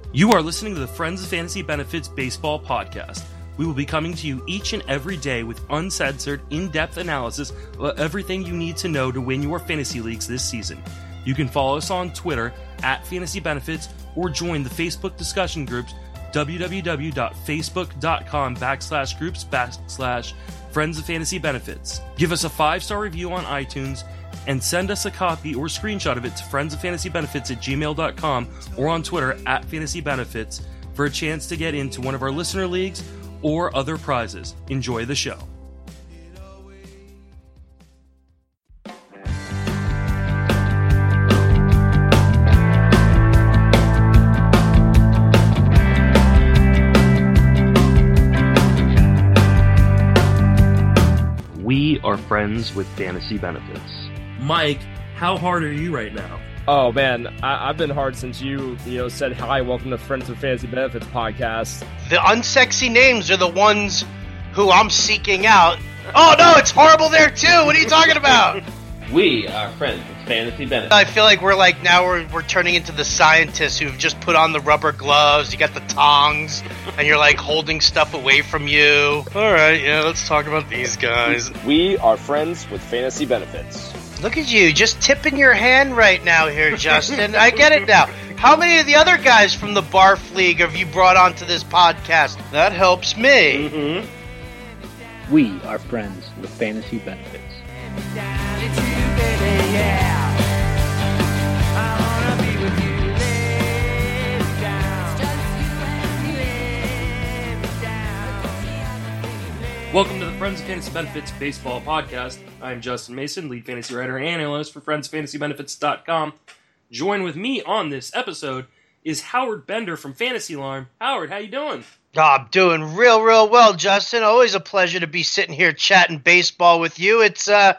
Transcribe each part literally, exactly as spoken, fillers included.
You are listening to the Friends of Fantasy Benefits Baseball Podcast. We will be coming to you each and every day with uncensored, in-depth analysis of everything you need to know to win your fantasy leagues this season. You can follow us on Twitter at Fantasy Benefits or join the Facebook discussion groups www.facebook.com backslash groups backslash Friends of Fantasy Benefits. Give us a five-star review on iTunes and send us a copy or screenshot of it to friendsoffantasybenefits at gmail dot com or on Twitter at Fantasy Benefits for a chance to get into one of our listener leagues or other prizes. Enjoy the show. We are friends with Fantasy Benefits. Mike, how hard are you right now? Oh man, I- I've been hard since you, you know, said hi. Welcome to Friends with Fantasy Benefits podcast. The unsexy names are the ones who I'm seeking out. Oh no, it's horrible there too. What are you talking about? We are friends with Fantasy Benefits. I feel like we're like now we're we're turning into the scientists who've just put on the rubber gloves. You got the tongs, and you're like holding stuff away from you. All right, yeah, let's talk about these guys. We are friends with Fantasy Benefits. Look at you, just tipping your hand right now here, Justin. I get it now. How many of the other guys from the Barf League have you brought onto this podcast? That helps me. Mm-hmm. We are friends with Fantasy Benefits. Welcome to the Friends of Fantasy Benefits Baseball Podcast. I'm Justin Mason, lead fantasy writer and analyst for friends fantasy benefits dot com. Join with me on this episode is Howard Bender from Fantasy Alarm. Howard, how you doing? Oh, I'm doing real, real well, Justin. Always a pleasure to be sitting here chatting baseball with you. It's, uh,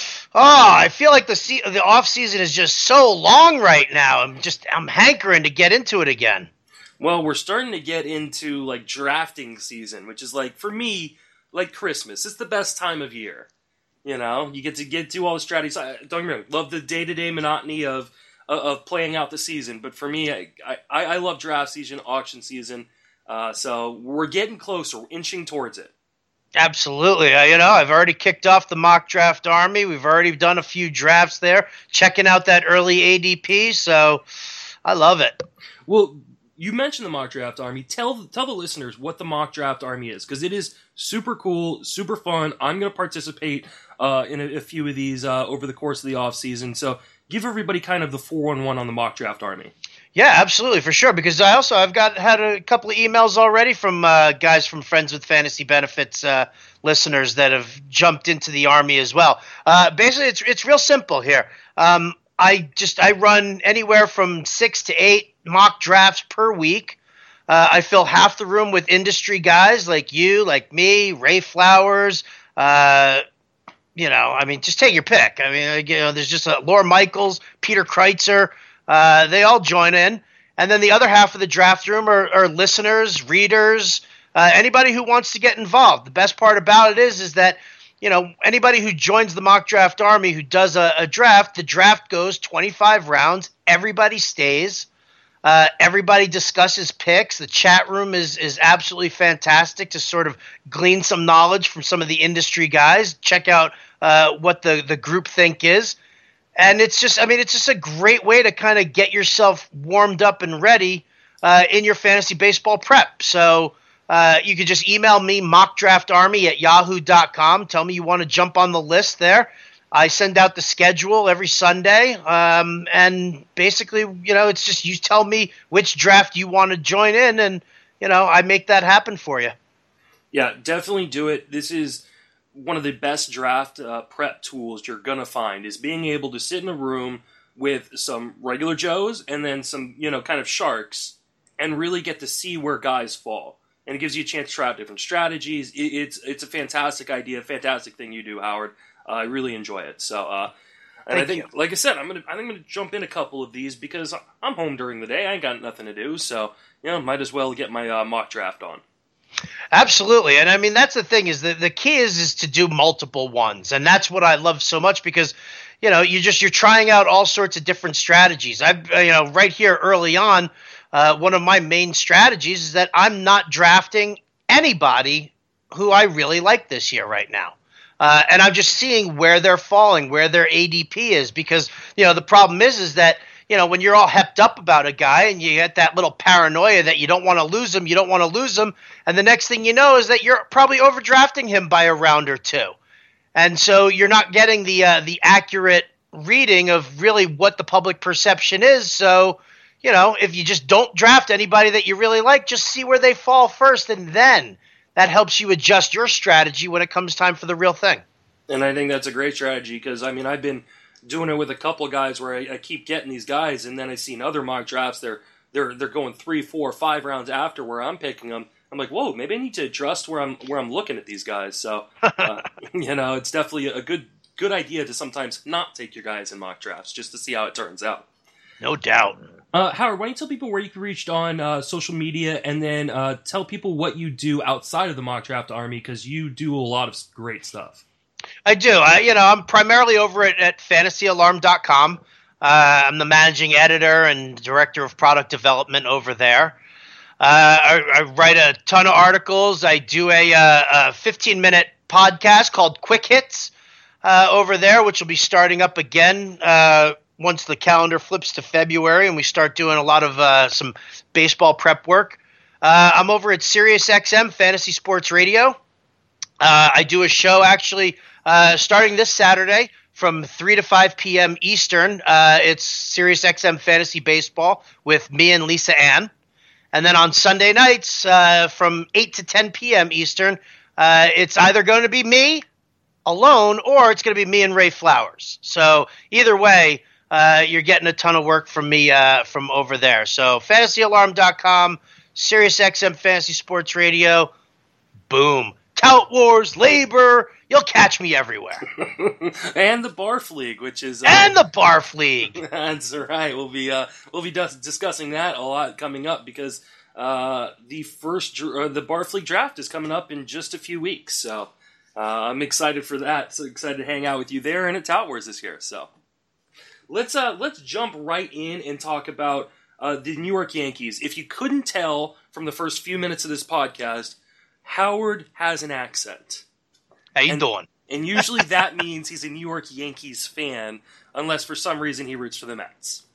oh, I feel like the se- the off season is just so long right now. I'm just, I'm hankering to get into it again. Well, we're starting to get into, like, drafting season, which is, like, for me, like Christmas. It's the best time of year. You know, you get to get to all the strategies. I, don't get me wrong, love the day-to-day monotony of of playing out the season. But for me, I, I, I love draft season, auction season. Uh, so we're getting closer. We're inching towards it. Absolutely. Uh, you know, I've already kicked off the mock draft army. We've already done a few drafts there, checking out that early A D P. So I love it. Well, you mentioned the mock draft army. Tell tell the listeners what the mock draft army is, because it is super cool, super fun. I'm going to participate uh, in a, a few of these uh, over the course of the off season. So give everybody kind of the four one one on the mock draft army. Yeah, absolutely, for sure. Because I also I've got had a couple of emails already from uh, guys from Friends with Fantasy Benefits uh, listeners that have jumped into the army as well. Uh, basically, it's it's real simple here. Um, I just I run anywhere from six to eight mock drafts per week. Uh, I fill half the room with industry guys like you, like me, Ray Flowers. Uh, you know, I mean, just take your pick. I mean, you know, there's just uh, Laura Michaels, Peter Kreitzer. Uh, they all join in. And then the other half of the draft room are, are listeners, readers, uh, anybody who wants to get involved. The best part about it is, is that, you know, anybody who joins the mock draft army who does a, a draft, the draft goes twenty-five rounds. Everybody stays. Uh, everybody discusses picks. The chat room is is absolutely fantastic to sort of glean some knowledge from some of the industry guys. Check out uh, what the, the group think is. And it's just, I mean, it's just a great way to kind of get yourself warmed up and ready uh, in your fantasy baseball prep. So uh, you can just email me, mockdraftarmy at yahoo dot com. Tell me you want to jump on the list there. I send out the schedule every Sunday. Um, and basically, you know, it's just you tell me which draft you want to join in, and, you know, I make that happen for you. Yeah, definitely do it. This is one of the best draft uh, prep tools you're going to find, is being able to sit in a room with some regular Joes and then some, you know, kind of sharks and really get to see where guys fall. And it gives you a chance to try out different strategies. It, it's it's a fantastic idea, fantastic thing you do, Howard. Uh, I really enjoy it. So, uh, and Thank I think, you. like I said, I'm gonna I think I'm gonna jump in a couple of these because I'm home during the day. I ain't got nothing to do, so you know, might as well get my uh, mock draft on. Absolutely. And I mean, that's the thing is that the key is, is to do multiple ones. And that's what I love so much because, you know, you just, you're trying out all sorts of different strategies. I've, you know, right here early on, uh, one of my main strategies is that I'm not drafting anybody who I really like this year right now. Uh, and I'm just seeing where they're falling, where their A D P is, because, you know, the problem is, is that, you know, when you're all hepped up about a guy and you get that little paranoia that you don't want to lose him, you don't want to lose him. And the next thing you know is that you're probably overdrafting him by a round or two. And so you're not getting the uh, the accurate reading of really what the public perception is. So, you know, if you just don't draft anybody that you really like, just see where they fall first. And then that helps you adjust your strategy when it comes time for the real thing. And I think that's a great strategy because, I mean, I've been doing it with a couple guys where I, I keep getting these guys, and then I see in other mock drafts they're they're they're going three, four, five rounds after where I'm picking them. I'm like, whoa, maybe I need to adjust where I'm where I'm looking at these guys. So, uh, you know, it's definitely a good good idea to sometimes not take your guys in mock drafts just to see how it turns out. No doubt. Uh, Howard, why don't you tell people where you can reach on uh, social media, and then uh, tell people what you do outside of the mock draft army, because you do a lot of great stuff. I do. I, you know, I'm primarily over at, at fantasy alarm dot com. Uh, I'm the managing editor and director of product development over there. Uh, I, I write a ton of articles. I do a, uh, a fifteen-minute podcast called Quick Hits uh, over there, which will be starting up again uh, once the calendar flips to February and we start doing a lot of uh, some baseball prep work. Uh, I'm over at SiriusXM Fantasy Sports Radio. Uh, I do a show actually uh, starting this Saturday from three to five p.m. Eastern. Uh, it's SiriusXM Fantasy Baseball with me and Lisa Ann. And then on Sunday nights uh, from eight to ten p.m. Eastern, uh, it's either going to be me alone or it's going to be me and Ray Flowers. So either way, uh, you're getting a ton of work from me uh, from over there. So fantasy alarm dot com, SiriusXM Fantasy Sports Radio, boom. Tout Wars, Labor, you'll catch me everywhere. And the Barf League, which is... Uh, and the Barf League. That's right. We'll be uh, we'll be dis- discussing that a lot coming up because uh, the first uh, the Barf League draft is coming up in just a few weeks. So uh, I'm excited for that. So excited to hang out with you there and at Tout Wars this year. So let's uh, let's jump right in and talk about uh, the New York Yankees. If you couldn't tell from the first few minutes of this podcast, Howard has an accent. How you and, doing? And usually that means he's a New York Yankees fan, unless for some reason he roots for the Mets.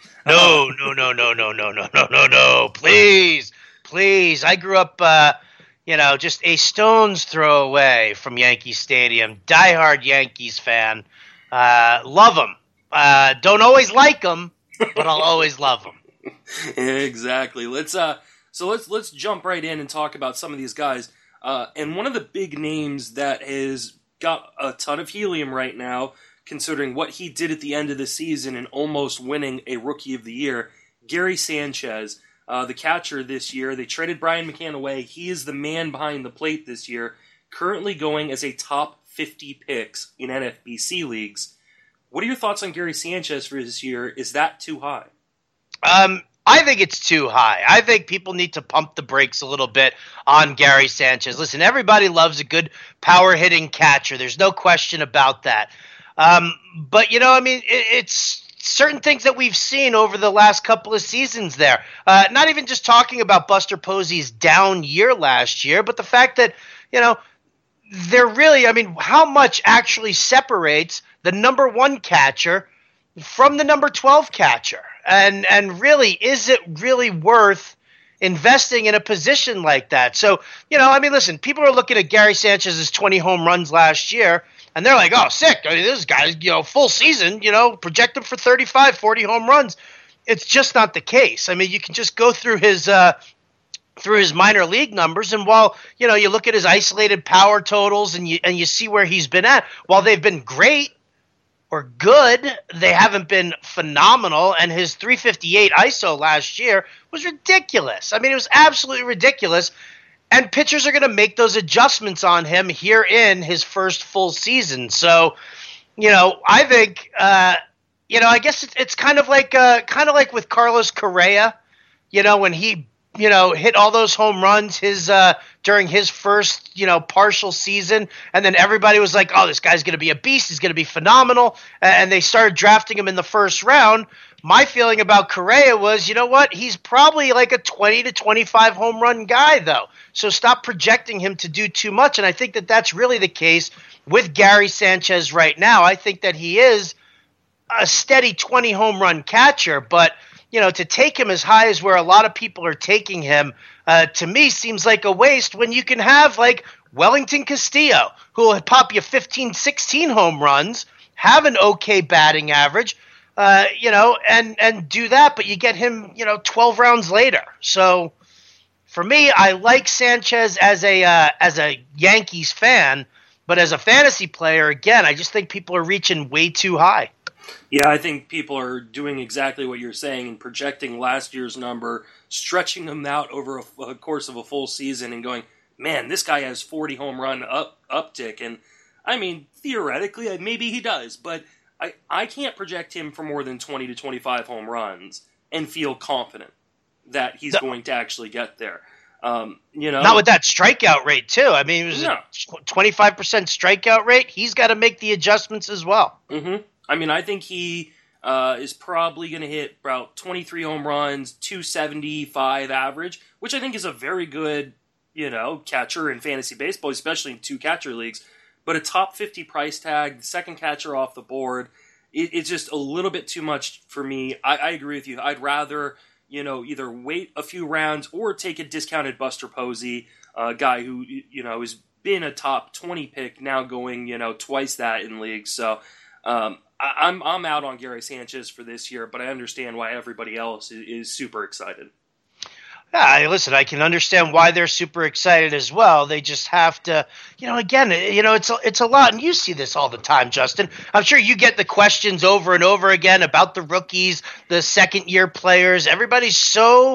No, no, no, no, no, no, no, no, no, no. Please, please. I grew up, uh, you know, just a stone's throw away from Yankee Stadium. Diehard Yankees fan. Uh, love them. Uh, don't always like them, but I'll always love them. Exactly. Let's uh. So let's let's jump right in and talk about some of these guys. Uh, and one of the big names that has got a ton of helium right now, considering what he did at the end of the season and almost winning a Rookie of the Year, Gary Sanchez, uh, the catcher this year. They traded Brian McCann away. He is the man behind the plate this year, currently going as a top fifty picks in N F B C leagues. What are your thoughts on Gary Sanchez for this year? Is that too high? Um. I think it's too high. I think people need to pump the brakes a little bit on Gary Sanchez. Listen, everybody loves a good power-hitting catcher. There's no question about that. Um, but, you know, I mean, it, it's certain things that we've seen over the last couple of seasons there. Uh, not even just talking about Buster Posey's down year last year, but the fact that, you know, they're really, I mean, how much actually separates the number one catcher from the number twelve catcher? And and really, is it really worth investing in a position like that? So, you know, I mean, listen, people are looking at Gary Sanchez's twenty home runs last year, and they're like, oh, sick. I mean, this guy's, you know, full season, you know, project him for thirty-five, forty home runs. It's just not the case. I mean, you can just go through his uh, through his minor league numbers, and while, you know, you look at his isolated power totals and you and you see where he's been at, while they've been great or good, they haven't been phenomenal, and his three fifty-eight I S O last year was ridiculous. I mean, it was absolutely ridiculous, and pitchers are going to make those adjustments on him here in his first full season. So, you know, I think, uh, you know, I guess it's, it's kind of like uh, kind of like with Carlos Correa, you know, when he you know, hit all those home runs his uh, during his first, you know, partial season. And then everybody was like, oh, this guy's going to be a beast. He's going to be phenomenal. And they started drafting him in the first round. My feeling about Correa was, you know what? He's probably like a twenty to twenty-five home run guy, though. So stop projecting him to do too much. And I think that that's really the case with Gary Sanchez right now. I think that he is a steady twenty home run catcher, but you know, to take him as high as where a lot of people are taking him, uh, to me seems like a waste when you can have like Wellington Castillo, who will pop you fifteen, sixteen home runs, have an okay batting average, uh, you know, and, and do that, but you get him, you know, twelve rounds later. So for me, I like Sanchez as a, uh, as a Yankees fan, but as a fantasy player, again, I just think people are reaching way too high. Yeah, I think people are doing exactly what you're saying and projecting last year's number, stretching them out over a, a course of a full season and going, man, this guy has forty home run up uptick. And I mean, theoretically, maybe he does, but I, I can't project him for more than twenty to twenty-five home runs and feel confident that he's no. going to actually get there. Um, you know, not with that strikeout rate too. I mean, it was no. a twenty-five percent strikeout rate. He's got to make the adjustments as well. Mm-hmm. I mean, I think he uh, is probably going to hit about twenty-three home runs, two seventy-five average, which I think is a very good, you know, catcher in fantasy baseball, especially in two catcher leagues. But a top fifty price tag, the second catcher off the board, it, it's just a little bit too much for me. I, I agree with you. I'd rather, you know, either wait a few rounds or take a discounted Buster Posey, a uh, guy who, you know, has been a top twenty pick, now going, you know, twice that in leagues. So um, I, I'm I'm out on Gary Sanchez for this year, but I understand why everybody else is, is super excited. Yeah, listen, I can understand why they're super excited as well. They just have to, you know, again, you know, it's a, it's a lot, and you see this all the time, Justin. I'm sure you get the questions over and over again about the rookies, the second-year players. Everybody's so,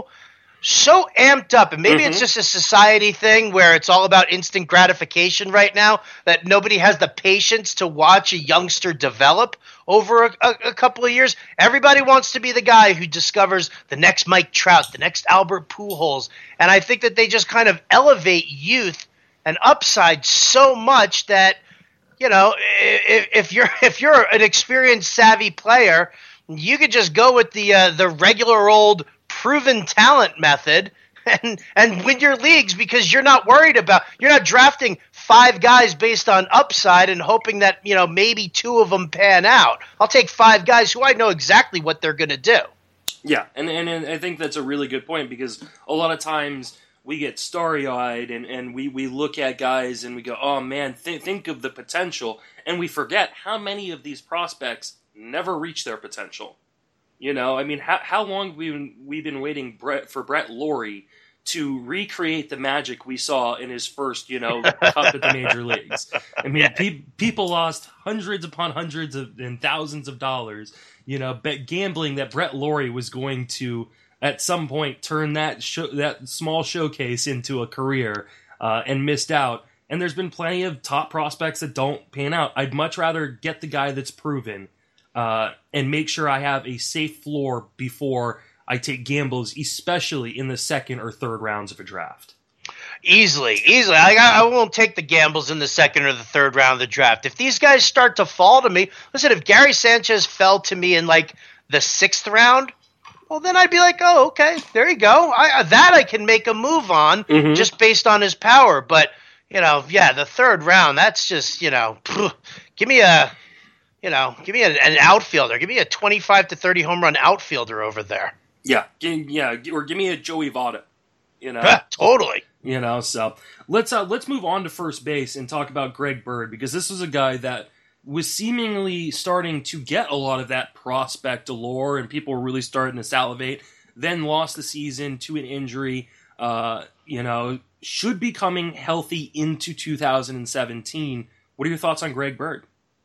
so amped up, and maybe mm-hmm. it's just a society thing where it's all about instant gratification right now, that nobody has the patience to watch a youngster develop over a, a, a couple of years. Everybody wants to be the guy who discovers the next Mike Trout, the next Albert Pujols. And I think that they just kind of elevate youth and upside so much that, you know, if, if you're if you're an experienced, savvy player, you could just go with the uh, the regular old proven talent method and and win your leagues, because you're not worried about you're not drafting five guys based on upside and hoping that, you know, maybe two of them pan out. I'll take five guys who I know exactly what they're going to do. Yeah, and, and and I think that's a really good point, because a lot of times we get starry-eyed and, and we, we look at guys and we go, oh man, th- think of the potential, and we forget how many of these prospects never reach their potential. You know, I mean, how how long have we been, we've been waiting Brett, for Brett Laurie to recreate the magic we saw in his first, you know, cup at the major leagues. I mean, pe- people lost hundreds upon hundreds of and thousands of dollars, you know, bet gambling that Brett Laurie was going to, at some point, turn that show, that small showcase into a career, uh, and missed out. And there's been plenty of top prospects that don't pan out. I'd much rather get the guy that's proven, uh, and make sure I have a safe floor before I take gambles, especially in the second or third rounds of a draft. Easily, easily. I, I won't take the gambles in the second or the third round of the draft. If these guys start to fall to me, listen, if Gary Sanchez fell to me in like the sixth round, well, then I'd be like, oh, okay, there you go. I, that I can make a move on mm-hmm. just based on his power. But, you know, yeah, the third round, that's just, you know, phew, give me a, you know, give me a, an outfielder. Give me a twenty-five to thirty home run outfielder over there. Yeah, yeah, or give me a Joey Votto, you know. Yeah, totally. You know, so let's uh, let's move on to first base and talk about Greg Bird, because this was a guy that was seemingly starting to get a lot of that prospect allure, and people were really starting to salivate. Then lost the season to an injury. Uh, you know, should be coming healthy into two thousand seventeen. What are your thoughts on Greg Bird?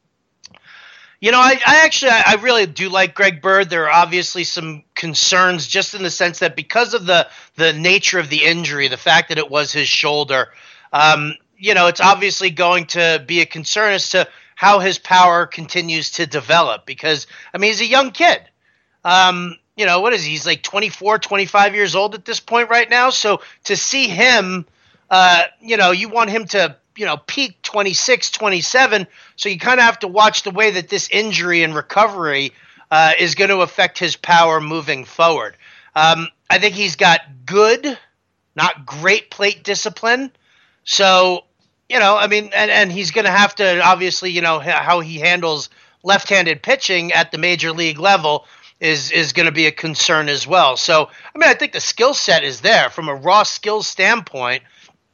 You know, I, I actually, I really do like Greg Bird. There are obviously some concerns, just in the sense that because of the, the nature of the injury, the fact that it was his shoulder, um, you know, it's obviously going to be a concern as to how his power continues to develop, because, I mean, he's a young kid. Um, you you know, what is he? He's like twenty-four, twenty-five years old at this point right now. So to see him, uh, you know, you want him to, you know, peak twenty-six, twenty-seven. So you kind of have to watch the way that this injury and recovery uh, is going to affect his power moving forward. Um, I think he's got good, not great plate discipline. So, you know, I mean, and, and he's going to have to, obviously, you know, how he handles left-handed pitching at the major league level is is going to be a concern as well. So, I mean, I think the skill set is there. From a raw skills standpoint,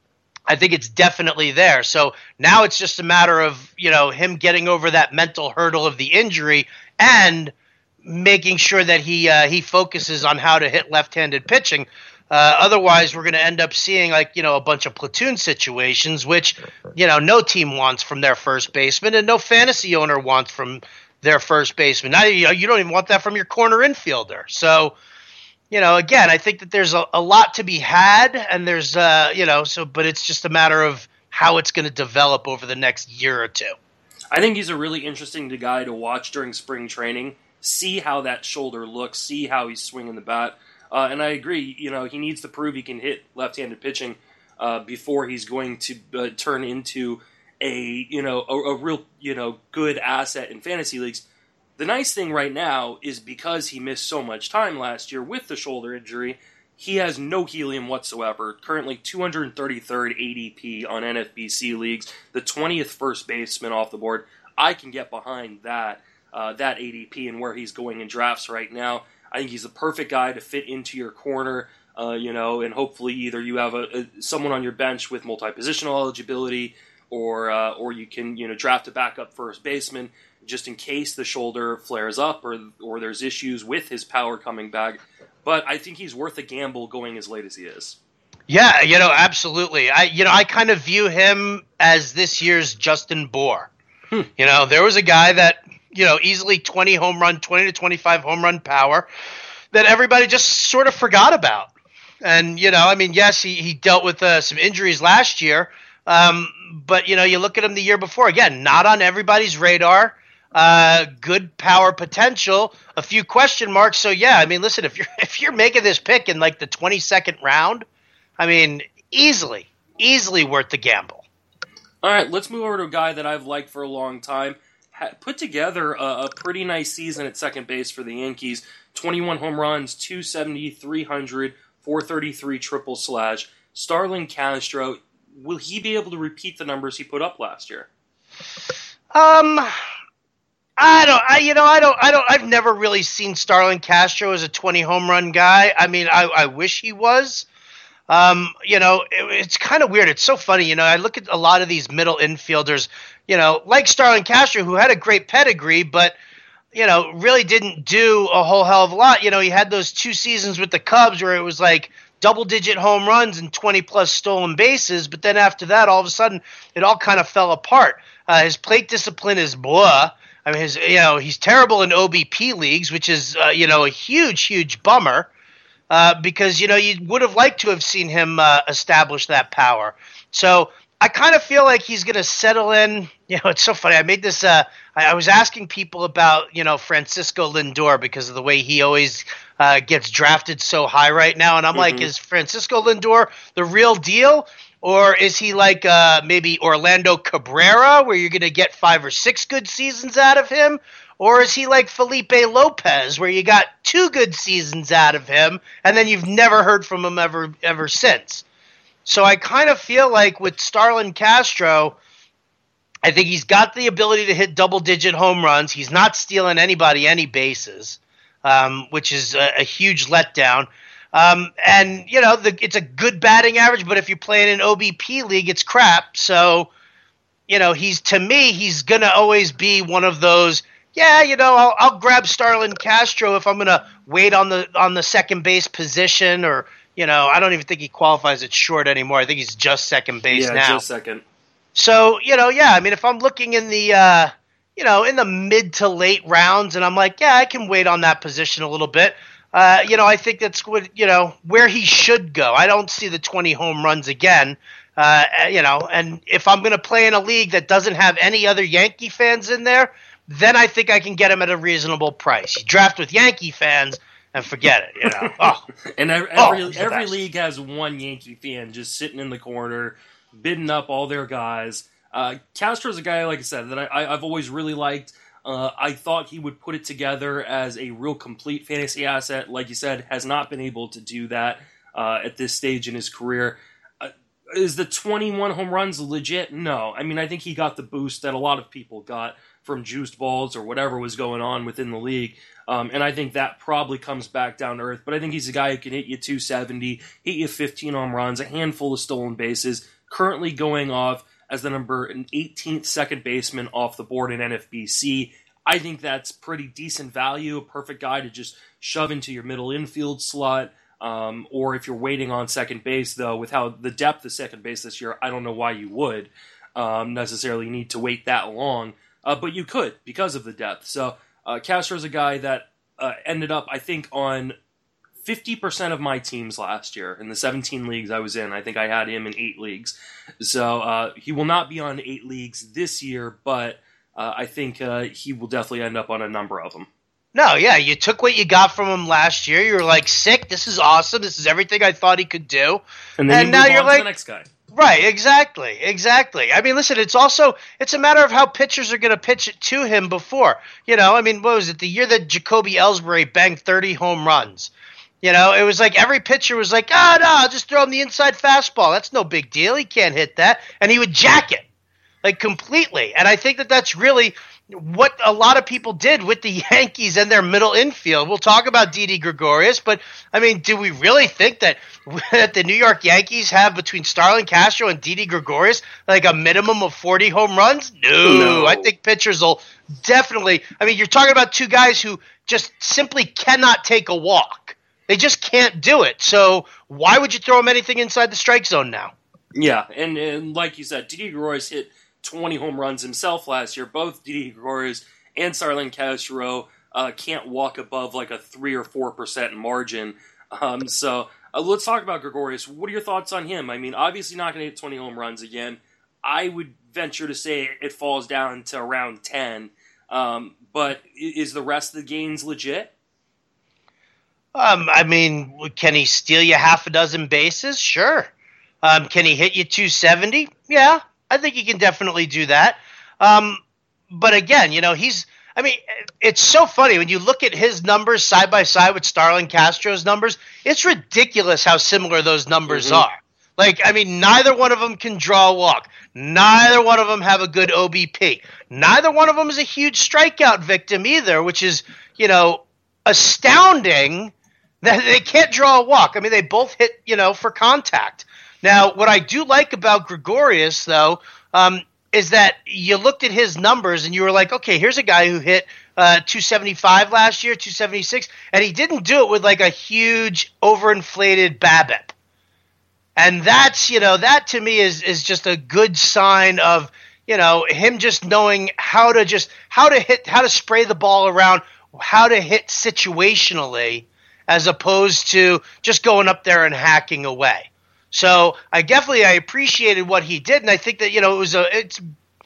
I think it's definitely there. So now it's just a matter of, you know, him getting over that mental hurdle of the injury and making sure that he uh, he focuses on how to hit left-handed pitching. Uh, otherwise, we're going to end up seeing, like, you know, a bunch of platoon situations, which, you know, no team wants from their first baseman and no fantasy owner wants from their first baseman. Now, you know, you don't even want that from your corner infielder. So, you know, again, I think that there's a, a lot to be had, and there's, uh, you know, so, but it's just a matter of how it's going to develop over the next year or two. I think he's a really interesting guy to watch during spring training, see how that shoulder looks, see how he's swinging the bat. Uh, and I agree, you know, he needs to prove he can hit left-handed pitching uh, before he's going to uh, turn into a, you know, a, a real, you know, good asset in fantasy leagues. The nice thing right now is because he missed so much time last year with the shoulder injury, he has no helium whatsoever. Currently two hundred thirty-third A D P on N F B C leagues, the twentieth first baseman off the board. I can get behind that, uh, that A D P and where he's going in drafts right now. I think he's a perfect guy to fit into your corner, uh, you know, and hopefully either you have a, a someone on your bench with multi-positional eligibility, or uh, or you can, you know, draft a backup first baseman just in case the shoulder flares up or or there's issues with his power coming back. But I think he's worth a gamble going as late as he is. Yeah, you know, absolutely. I you know I kind of view him as this year's Justin Bour. Hmm. You know, there was a guy that, you know, easily twenty home run, twenty to twenty-five home run power that everybody just sort of forgot about. And, you know, I mean, yes, he, he dealt with uh, some injuries last year, um, but, you know, you look at him the year before, again, not on everybody's radar, uh, good power potential, a few question marks. So, yeah, I mean, listen, if you're, if you're making this pick in like the twenty-second round, I mean, easily, easily worth the gamble. All right, let's move over to a guy that I've liked for a long time. Put together a, a pretty nice season at second base for the Yankees. twenty-one home runs, two seventy, three hundred, four thirty-three triple slash. Starlin Castro, will he be able to repeat the numbers he put up last year? Um, I don't. I you know I don't. I don't. I've never really seen Starlin Castro as a twenty home run guy. I mean, I, I wish he was. Um, you know, it, it's kind of weird. It's so funny. You know, I look at a lot of these middle infielders, you know, like Starlin Castro, who had a great pedigree, but, you know, really didn't do a whole hell of a lot. You know, he had those two seasons with the Cubs where it was like double-digit home runs and twenty-plus stolen bases, but then after that, all of a sudden, it all kind of fell apart. Uh, his plate discipline is blah. I mean, his, you know, he's terrible in O B P leagues, which is, uh, you know, a huge, huge bummer. Uh, because, you know, you would have liked to have seen him uh, establish that power. So I kind of feel like he's going to settle in. You know, it's so funny. I made this uh, – I, I was asking people about, you know, Francisco Lindor because of the way he always uh, gets drafted so high right now. And I'm mm-hmm. like, is Francisco Lindor the real deal? Or is he like uh, maybe Orlando Cabrera where you're going to get five or six good seasons out of him? Or is he like Felipe Lopez, where you got two good seasons out of him, and then you've never heard from him ever ever since? So I kind of feel like with Starlin Castro, I think he's got the ability to hit double-digit home runs. He's not stealing anybody any bases, um, which is a, a huge letdown. Um, and, you know, the, it's a good batting average, but if you're playing an O B P league, it's crap. So, you know, he's to me, he's going to always be one of those – yeah, you know, I'll, I'll grab Starlin Castro if I'm going to wait on the on the second base position, or, you know, I don't even think he qualifies at short anymore. I think he's just second base yeah, now. just second. So, you know, yeah, I mean, if I'm looking in the, uh, you know, in the mid to late rounds, and I'm like, yeah, I can wait on that position a little bit. Uh, you know, I think that's what, you know, where he should go. I don't see the twenty home runs again. Uh, you know, and if I'm going to play in a league that doesn't have any other Yankee fans in there, then I think I can get him at a reasonable price. You draft with Yankee fans, and forget it. You know, oh, and every oh, every, the every best. league has one Yankee fan just sitting in the corner, bidding up all their guys. Uh, Castro's a guy, like I said, that I, I, I've always really liked. Uh, I thought he would put it together as a real complete fantasy asset. Like you said, has not been able to do that uh, at this stage in his career. Uh, is the twenty-one home runs legit? No. I mean, I think he got the boost that a lot of people got from juiced balls or whatever was going on within the league. Um, and I think that probably comes back down to earth. But I think he's a guy who can hit you two seventy, hit you fifteen home runs, a handful of stolen bases, currently going off as the number eighteenth second baseman off the board in N F B C. I think that's pretty decent value, a perfect guy to just shove into your middle infield slot. Um, or if you're waiting on second base, though, with how the depth of second base this year, I don't know why you would um, necessarily need to wait that long. Uh, but you could because of the depth. So uh, Castro's a guy that uh, ended up, I think, on fifty percent of my teams last year. In the seventeen leagues I was in, I think I had him in eight leagues. So uh, he will not be on eight leagues this year, but uh, I think uh, he will definitely end up on a number of them. No, yeah, you took what you got from him last year. You were like, sick, this is awesome, this is everything I thought he could do. And then and you now move you're on like, to the next guy. Right, exactly, exactly. I mean, listen, it's also, it's a matter of how pitchers are going to pitch it to him before. You know, I mean, what was it, the year that Jacoby Ellsbury banged thirty home runs? You know, it was like every pitcher was like, ah, oh, no, I'll just throw him the inside fastball. That's no big deal. He can't hit that. And he would jack it, like, completely. And I think that that's really what a lot of people did with the Yankees and their middle infield. We'll talk about Didi Gregorius, but, I mean, do we really think that, that the New York Yankees have between Starlin Castro and Didi Gregorius like a minimum of forty home runs? No. No. I think pitchers will definitely – I mean, you're talking about two guys who just simply cannot take a walk. They just can't do it. So why would you throw them anything inside the strike zone now? Yeah, and, and like you said, Didi Gregorius hit twenty home runs himself last year. Both Didi Gregorius and Starlin Castro uh, can't walk above like a three or four percent margin. Um, so uh, let's talk about Gregorius. What are your thoughts on him? I mean, obviously not going to hit twenty home runs again. I would venture to say it falls down to around ten. Um, but is the rest of the gains legit? Um, I mean, can he steal you half a dozen bases? Sure. Um, can he hit you two seventy? Yeah, I think he can definitely do that. Um, but again, you know, he's – I mean, it's so funny. When you look at his numbers side by side with Starlin Castro's numbers, it's ridiculous how similar those numbers Mm-hmm. are. Like, I mean, neither one of them can draw a walk. Neither one of them have a good O B P. Neither one of them is a huge strikeout victim either, which is, you know, astounding that they can't draw a walk. I mean, they both hit, you know, for contact. Now, what I do like about Gregorius, though, um, is that you looked at his numbers and you were like, okay, here's a guy who hit uh, two seventy-five last year, two seventy-six, and he didn't do it with like a huge overinflated BABIP. And that's, you know, that to me is is just a good sign of, you know, him just knowing how to just how to hit, how to spray the ball around, how to hit situationally, as opposed to just going up there and hacking away. So I definitely I appreciated what he did, and I think that, you know, it was a it's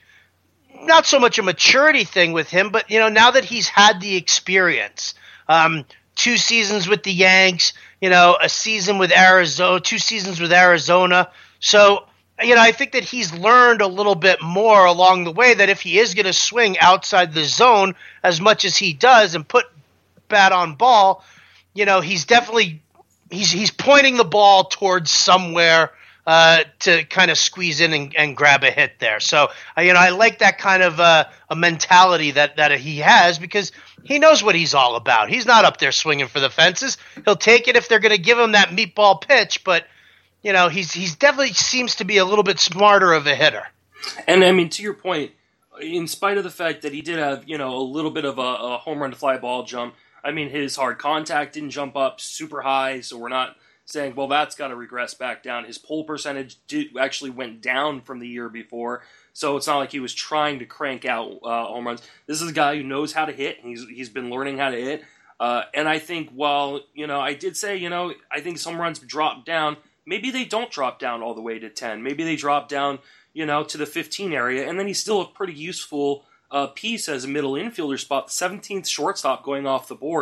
not so much a maturity thing with him, but, you know, now that he's had the experience, um, two seasons with the Yanks, you know, a season with Arizona, two seasons with Arizona. So, you know, I think that he's learned a little bit more along the way that if he is going to swing outside the zone as much as he does and put bat on ball, you know, he's definitely he's he's pointing the ball towards somewhere uh, to kind of squeeze in and, and grab a hit there. So, uh, you know, I like that kind of uh, a mentality that, that he has because he knows what he's all about. He's not up there swinging for the fences. He'll take it if they're going to give him that meatball pitch, but, you know, he's he's definitely seems to be a little bit smarter of a hitter. And, I mean, to your point, in spite of the fact that he did have, you know, a little bit of a, a home run to fly ball jump, I mean, his hard contact didn't jump up super high, so we're not saying, well, that's got to regress back down. His pull percentage did, actually went down from the year before, so it's not like he was trying to crank out uh, home runs. This is a guy who knows how to hit. He's he's been learning how to hit. Uh, and I think while, you know, I did say, you know, I think some runs drop down, maybe they don't drop down all the way to ten. Maybe they drop down, you know, to the fifteen area, and then he's still a pretty useful uh, piece as a middle infielder spot, the seventeenth shortstop going off the board.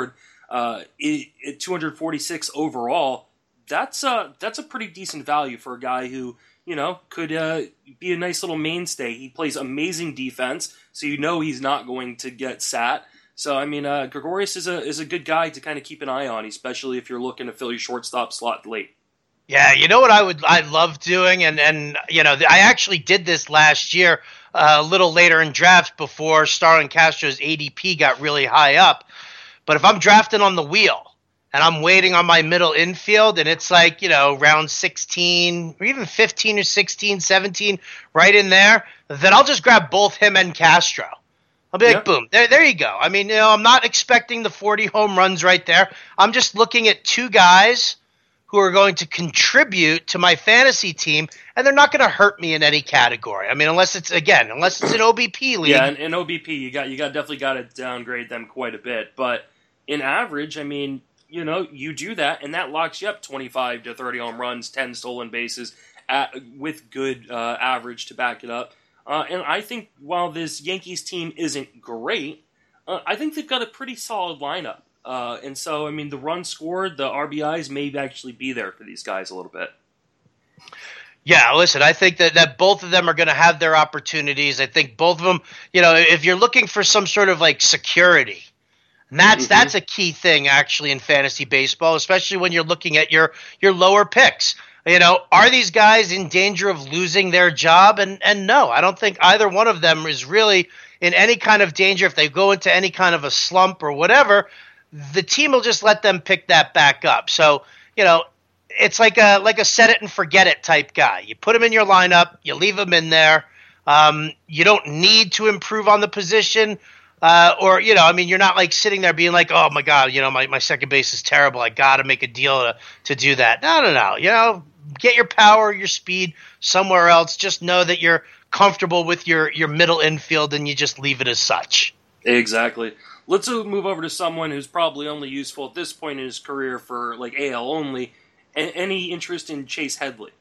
uh, at two hundred forty-six overall, that's a, that's a pretty decent value for a guy who, you know, could uh, be a nice little mainstay. He plays amazing defense, so you know he's not going to get sat. So, I mean, uh, Gregorius is a is a good guy to kind of keep an eye on, especially if you're looking to fill your shortstop slot late. Yeah, you know what I would I love doing, and and you know I actually did this last year, uh, a little later in drafts before Starlin Castro's A D P got really high up. But if I'm drafting on the wheel and I'm waiting on my middle infield, and it's like, you know, round sixteen or even fifteen or sixteen, seventeen, right in there, then I'll just grab both him and Castro. I'll be like, yeah. boom, there, there you go. I mean, you know, I'm not expecting the forty home runs right there. I'm just looking at two guys who are going to contribute to my fantasy team, and they're not going to hurt me in any category. I mean, unless it's, again, unless it's an O B P league. Yeah, in, in O B P, you got you got definitely got to downgrade them quite a bit. But in average, I mean, you know, you do that, and that locks you up twenty-five to thirty home runs, ten stolen bases, at, with good uh, average to back it up. Uh, and I think while this Yankees team isn't great, uh, I think they've got a pretty solid lineup. Uh, and so, I mean, the runs scored, the R B Is may actually be there for these guys a little bit. Yeah, listen, I think that, that both of them are going to have their opportunities. I think both of them, you know, if you're looking for some sort of like security, and that's mm-hmm. that's a key thing actually in fantasy baseball, especially when you're looking at your your lower picks. You know, are these guys in danger of losing their job? And and no, I don't think either one of them is really in any kind of danger. If they go into any kind of a slump or whatever, the team will just let them pick that back up. So, you know, it's like a like a set it and forget it type guy. You put him in your lineup, you leave him in there. Um, you don't need to improve on the position. Uh, or, you know, I mean, you're not like sitting there being like, oh, my God, you know, my, my second base is terrible. I got to make a deal to, to do that. No, no, no. You know, get your power, your speed somewhere else. Just know that you're comfortable with your, your middle infield, and you just leave it as such. Exactly. Let's move over to someone who's probably only useful at this point in his career for like A L only. A- any interest in Chase Headley?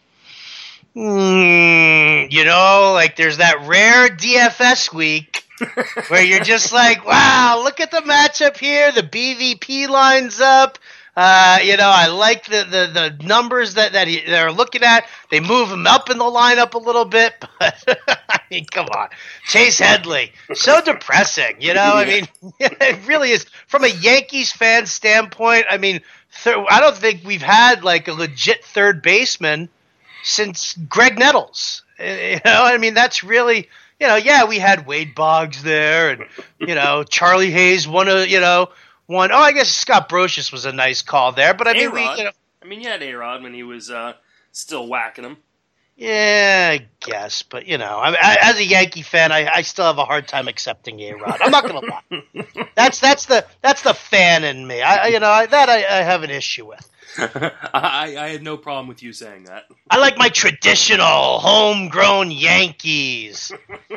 Mm, you know, like there's that rare D F S week where you're just like, wow, look at the matchup here. The B V P lines up. Uh, you know, I like the, the, the numbers that, that he, they're looking at. They move him up in the lineup a little bit, but I mean, come on. Chase Headley, so depressing, you know? I mean, it really is. From a Yankees fan standpoint, I mean, th- I don't think we've had like a legit third baseman since Greg Nettles. You know, I mean, that's really, you know, yeah, we had Wade Boggs there, and, you know, Charlie Hayes won a, you know, One, oh, I guess Scott Brocious was a nice call there, but I mean, we, you know, I mean, you had A-Rod when he was uh, still whacking him. Yeah, I guess, but you know, I, I, as a Yankee fan, I, I still have a hard time accepting A-Rod. I'm not gonna lie. That's that's the that's the fan in me. I, you know, I, that I, I have an issue with. I, I had no problem with you saying that. I like my traditional homegrown Yankees.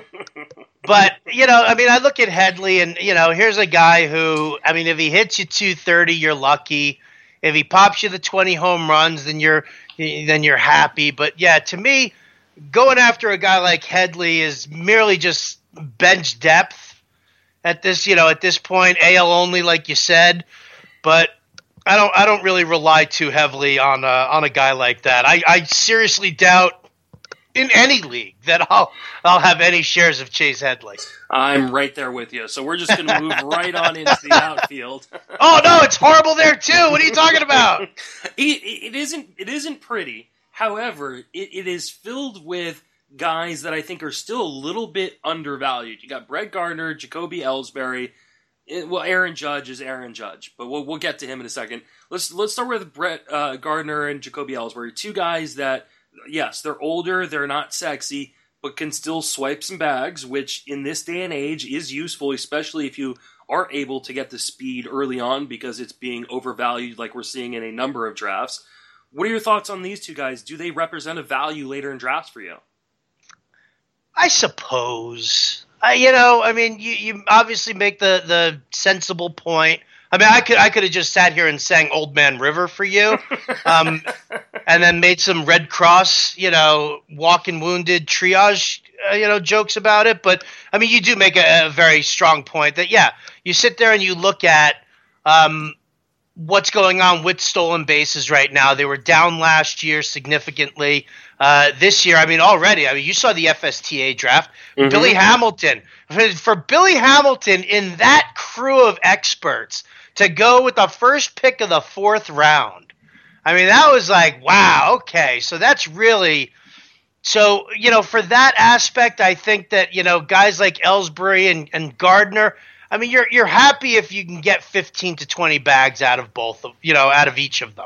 But, you know, I mean, I look at Headley, and, you know, here's a guy who, I mean, if he hits you two thirty, you're lucky. If he pops you the twenty home runs, then you're then you're happy. But, yeah, to me, going after a guy like Headley is merely just bench depth at this, you know, at this point, A L only, like you said. But I don't I don't really rely too heavily on a, on a guy like that. I, I seriously doubt in any league that I'll I'll have any shares of Chase Headley. I'm right there with you. So we're just going to move right on into the outfield. Oh no, it's horrible there too. What are you talking about? it, it isn't it isn't pretty. However, it, it is filled with guys that I think are still a little bit undervalued. You got Brett Gardner, Jacoby Ellsbury. It, well, Aaron Judge is Aaron Judge, but we'll we'll get to him in a second. Let's let's start with Brett uh, Gardner and Jacoby Ellsbury, two guys that, yes, they're older, they're not sexy, but can still swipe some bags, which in this day and age is useful, especially if you are able to get the speed early on because it's being overvalued like we're seeing in a number of drafts. What are your thoughts on these two guys? Do they represent a value later in drafts for you? I suppose. I, you know, I mean, you, you obviously make the, the sensible point. I mean, I could I could have just sat here and sang Old Man River for you, um, and then made some Red Cross, you know, walking wounded triage, uh, you know, jokes about it. But I mean, you do make a, a very strong point that, yeah, you sit there and you look at um, what's going on with stolen bases right now. They were down last year significantly. Uh, this year, I mean, already, I mean, you saw the F S T A draft. Mm-hmm. Billy Hamilton. For, for Billy Hamilton in that crew of experts to go with the first pick of the fourth round, I mean, that was like, wow, okay. So that's really – so, you know, for that aspect, I think that, you know, guys like Ellsbury and, and Gardner – I mean, you're you're happy if you can get fifteen to twenty bags out of both of, you know, out of each of them.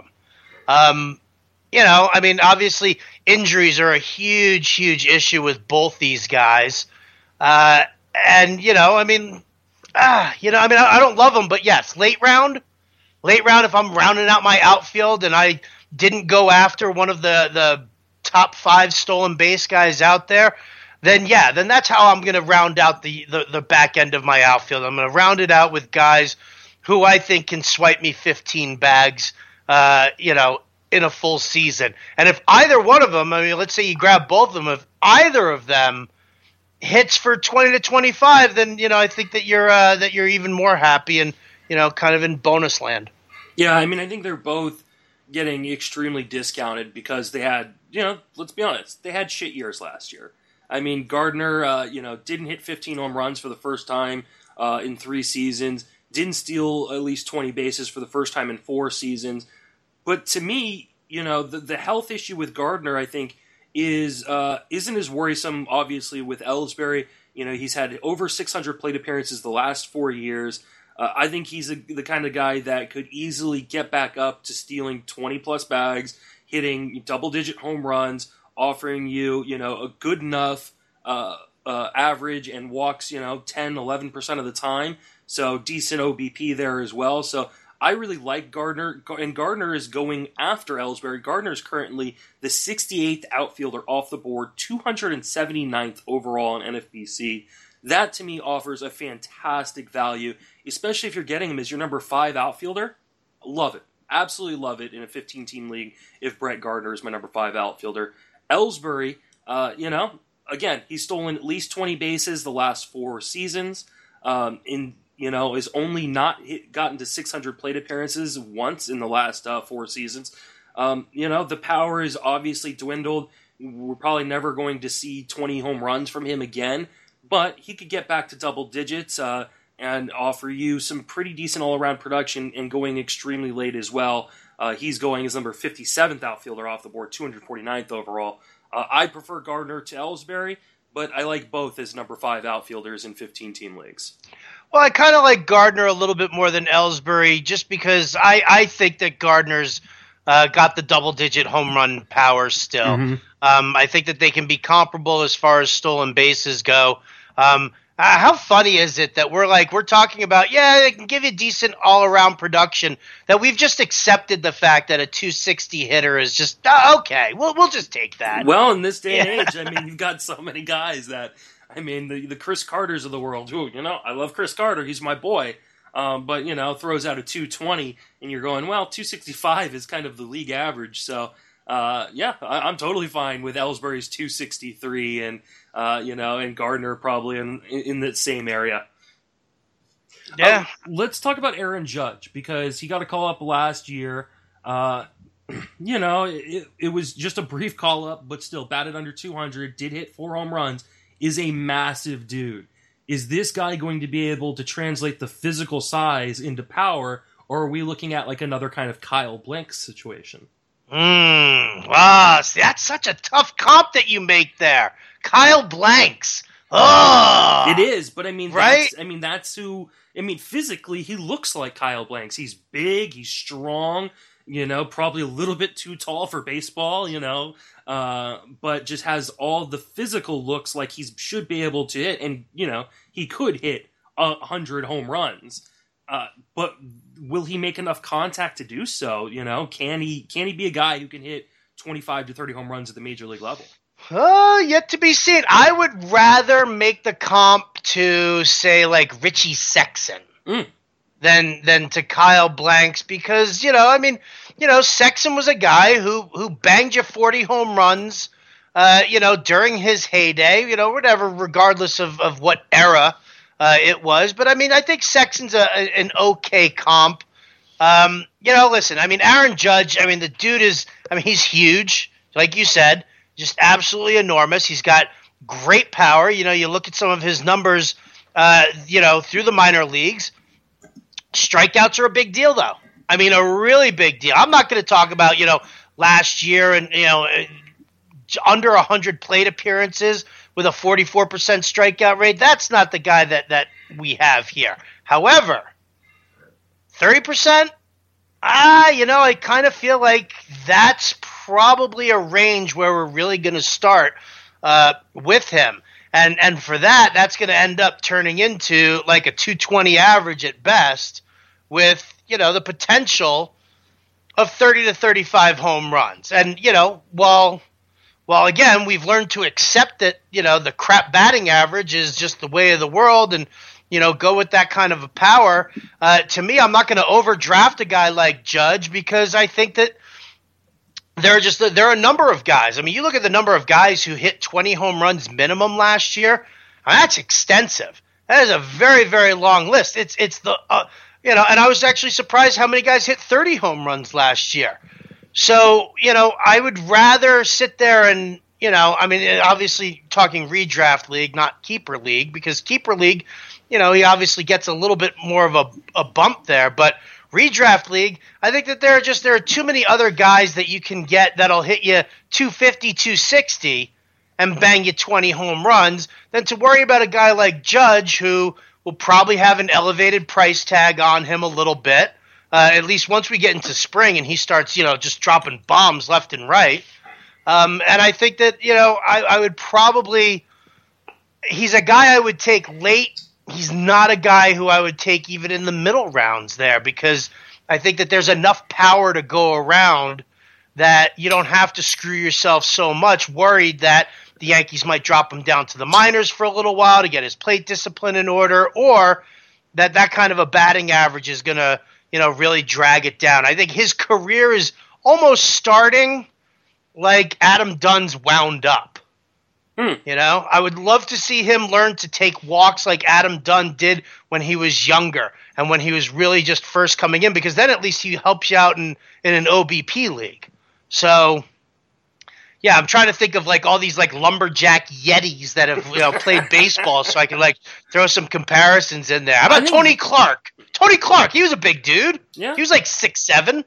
Um, you know, I mean, obviously injuries are a huge, huge issue with both these guys. Uh, and, you know, I mean, ah, you know, I mean, I, I don't love them, but yes, late round, late round, if I'm rounding out my outfield and I didn't go after one of the, the top five stolen base guys out there, then yeah, then that's how I'm going to round out the, the, the back end of my outfield. I'm going to round it out with guys who I think can swipe me fifteen bags, uh, you know, in a full season. And if either one of them, I mean, let's say you grab both of them, if either of them hits for twenty to twenty-five, then, you know, I think that you're uh, that you're even more happy and, you know, kind of in bonus land. Yeah, I mean, I think they're both getting extremely discounted because they had, you know, let's be honest, they had shit years last year. I mean, Gardner, uh, you know, didn't hit fifteen home runs for the first time uh, in three seasons. Didn't steal at least twenty bases for the first time in four seasons. But to me, you know, the, the health issue with Gardner, I think, is uh, isn't as worrisome. Obviously, with Ellsbury, you know, he's had over six hundred plate appearances the last four years. Uh, I think he's a, the kind of guy that could easily get back up to stealing twenty plus bags, hitting double digit home runs, offering you, you know, a good enough uh, uh, average and walks, you know, ten, eleven percent of the time. So decent O B P there as well. So I really like Gardner, and Gardner is going after Ellsbury. Gardner is currently the sixty-eighth outfielder off the board, two hundred seventy-ninth overall in N F B C. That, to me, offers a fantastic value, especially if you're getting him as your number five outfielder. Love it. Absolutely love it in a fifteen-team league if Brett Gardner is my number five outfielder. Ellsbury, uh, you know, again, he's stolen at least twenty bases the last four seasons. Um, in you know, is only not hit, gotten to six hundred plate appearances once in the last uh, four seasons. Um, you know, the power is obviously dwindled. We're probably never going to see twenty home runs from him again, but he could get back to double digits uh, and offer you some pretty decent all-around production and going extremely late as well. Uh, he's going as number fifty-seventh outfielder off the board, two hundred forty-ninth overall. Uh, I prefer Gardner to Ellsbury, but I like both as number five outfielders in fifteen-team leagues. Well, I kind of like Gardner a little bit more than Ellsbury just because I, I think that Gardner's uh, got the double-digit home run power still. Mm-hmm. Um, I think that they can be comparable as far as stolen bases go. Um Uh, how funny is it that we're like, we're talking about, yeah, they can give you decent all-around production, that we've just accepted the fact that a two sixty hitter is just, uh, okay, we'll we'll just take that. Well, in this day and age, I mean, you've got so many guys that, I mean, the, the Chris Carters of the world, who, you know, I love Chris Carter, he's my boy, um, but, you know, throws out a two twenty, and you're going, well, two sixty-five is kind of the league average, so, uh, yeah, I, I'm totally fine with Ellsbury's two sixty-three, and Uh, you know, and Gardner probably in in the same area. Yeah. Uh, let's talk about Aaron Judge, because he got a call up last year. Uh, you know, it, it was just a brief call up, but still batted under two hundred, did hit four home runs, is a massive dude. Is this guy going to be able to translate the physical size into power, or are we looking at like another kind of Kyle Blanks situation? Mm, wow, see, that's such a tough comp that you make there. Kyle Blanks. Oh, it is, but I mean, right? That's, I mean, that's who. I mean, physically, he looks like Kyle Blanks. He's big, he's strong. You know, probably a little bit too tall for baseball. You know, uh, but just has all the physical looks like he should be able to hit, and you know, he could hit a hundred home runs. Uh, but will he make enough contact to do so? You know, can he? Can he be a guy who can hit twenty-five to thirty home runs at the major league level? Oh, yet to be seen. I would rather make the comp to, say, like Richie Sexson mm. than than to Kyle Blanks because, you know, I mean, you know, Sexson was a guy who, who banged you forty home runs, uh, you know, during his heyday, you know, whatever, regardless of, of what era uh, it was. But, I mean, I think Sexton's a, a, an okay comp. Um, you know, listen, I mean, Aaron Judge, I mean, the dude is, I mean, he's huge, like you said, just absolutely enormous. He's got great power. You know, you look at some of his numbers, uh, you know, through the minor leagues. Strikeouts are a big deal, though. I mean, a really big deal. I'm not going to talk about, you know, last year and, you know, under one hundred plate appearances with a forty-four percent strikeout rate. That's not the guy that, that we have here. However, thirty percent? Ah, you know, I kind of feel like that's probably a range where we're really going to start uh, with him. And and for that, that's going to end up turning into like a two twenty average at best with, you know, the potential of thirty to thirty-five home runs. And, you know, while, while again, we've learned to accept that, you know, the crap batting average is just the way of the world and, you know, go with that kind of a power. Uh, to me, I'm not going to overdraft a guy like Judge because I think that there are just a, there are a number of guys. I mean, you look at the number of guys who hit twenty home runs minimum last year. That's extensive. That is a very, very long list. It's it's the uh, you know, and I was actually surprised how many guys hit thirty home runs last year. So, you know, I would rather sit there and, you know, I mean, obviously talking redraft league, not keeper league, because keeper league, you know, he obviously gets a little bit more of a, a bump there. But redraft league, I think that there are just there are too many other guys that you can get that'll hit you two fifty, two sixty and bang you twenty home runs than to worry about a guy like Judge who will probably have an elevated price tag on him a little bit. Uh, at least once we get into spring and he starts, you know, just dropping bombs left and right. Um, and I think that, you know, I, I would probably – he's a guy I would take late. He's not a guy who I would take even in the middle rounds there because I think that there's enough power to go around that you don't have to screw yourself so much, worried that the Yankees might drop him down to the minors for a little while to get his plate discipline in order, or that that kind of a batting average is going to – you know, really drag it down. I think his career is almost starting like Adam Dunn's wound up. Hmm. You know, I would love to see him learn to take walks like Adam Dunn did when he was younger and when he was really just first coming in, because then at least he helps you out in, in an O B P league. So, yeah, I'm trying to think of like all these like lumberjack yetis that have, you know, played baseball so I can like throw some comparisons in there. How about Tony Clark? Tony Clark, he was a big dude. Yeah. He was like six seven.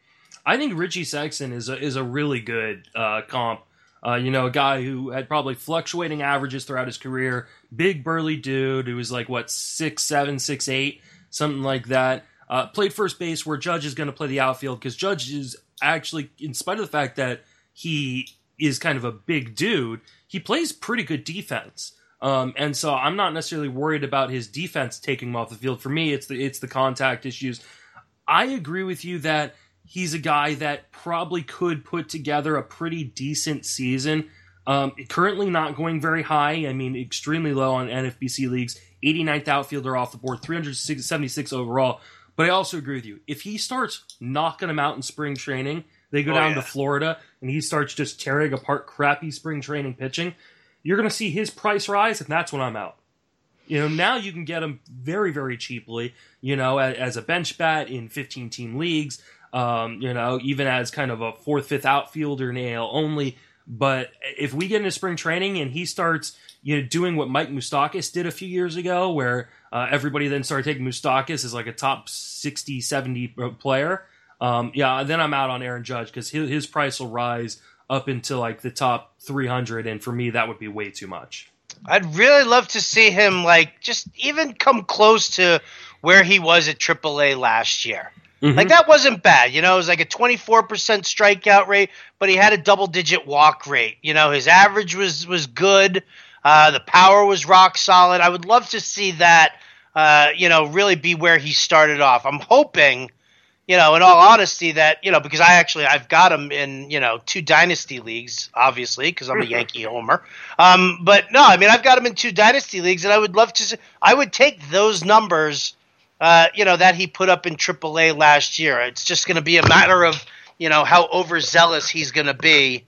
I think Richie Sexton is a, is a really good uh, comp. Uh, you know, a guy who had probably fluctuating averages throughout his career. Big burly dude who was like, what, six seven, six eight, something like that. Uh, played first base where Judge is going to play the outfield because Judge is actually, in spite of the fact that he is kind of a big dude, he plays pretty good defense. Um, and so I'm not necessarily worried about his defense taking him off the field. For me, it's the it's the contact issues. I agree with you that he's a guy that probably could put together a pretty decent season. Um, currently not going very high. I mean, extremely low on N F B C leagues. eighty-ninth outfielder off the board, three hundred seventy-six overall. But I also agree with you. If he starts knocking them out in spring training, they go oh, down yeah. to Florida, and he starts just tearing apart crappy spring training pitching, you're going to see his price rise, and that's when I'm out. You know, now you can get him very, very cheaply, you know, as, as a bench bat in fifteen-team leagues, um, you know, even as kind of a fourth, fifth outfielder in A L only. But if we get into spring training and he starts, you know, doing what Mike Moustakas did a few years ago, where uh, everybody then started taking Moustakas as like a top sixty, seventy player, um, yeah, then I'm out on Aaron Judge because his, his price will rise up into like the top three hundred, and for me, that would be way too much. I'd really love to see him like just even come close to where he was at triple A last year. Mm-hmm. Like that wasn't bad, you know, it was like a twenty-four percent strikeout rate, but he had a double-digit walk rate. You know, his average was, was good. Uh, the power was rock solid. I would love to see that, uh, you know, really be where he started off. I'm hoping, you know, in all honesty that, you know, because I actually, I've got him in, you know, two dynasty leagues, obviously, because I'm a Yankee homer. Um, but no, I mean, I've got him in two dynasty leagues, and I would love to, I would take those numbers, uh, you know, that he put up in triple A last year. It's just going to be a matter of, you know, how overzealous he's going to be,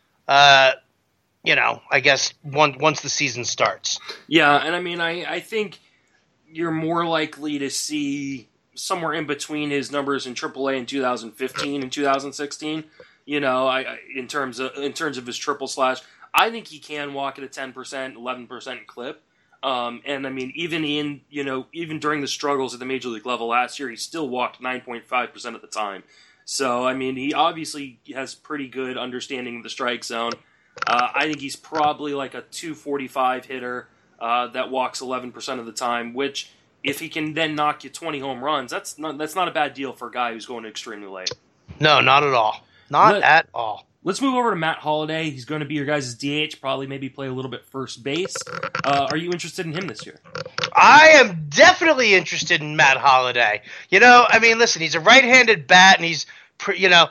uh, you know, I guess one, once the season starts. Yeah, and I mean, I, I think you're more likely to see somewhere in between his numbers in triple A in two thousand fifteen and two thousand sixteen. You know, I, I in terms of in terms of his triple slash, I think he can walk at a ten percent, eleven percent clip. Um, and I mean, even in you know, even during the struggles at the major league level last year, he still walked nine point five percent of the time. So I mean, he obviously has pretty good understanding of the strike zone. Uh, I think he's probably like a two forty-five hitter uh, that walks eleven percent of the time, which if he can then knock you twenty home runs, that's not, that's not a bad deal for a guy who's going extremely late. No, not at all. Not Let, at all. Let's move over to Matt Holliday. He's going to be your guys' D H, probably maybe play a little bit first base. Uh, are you interested in him this year? I am definitely interested in Matt Holliday. You know, I mean, listen, he's a right-handed bat, and he's, you know,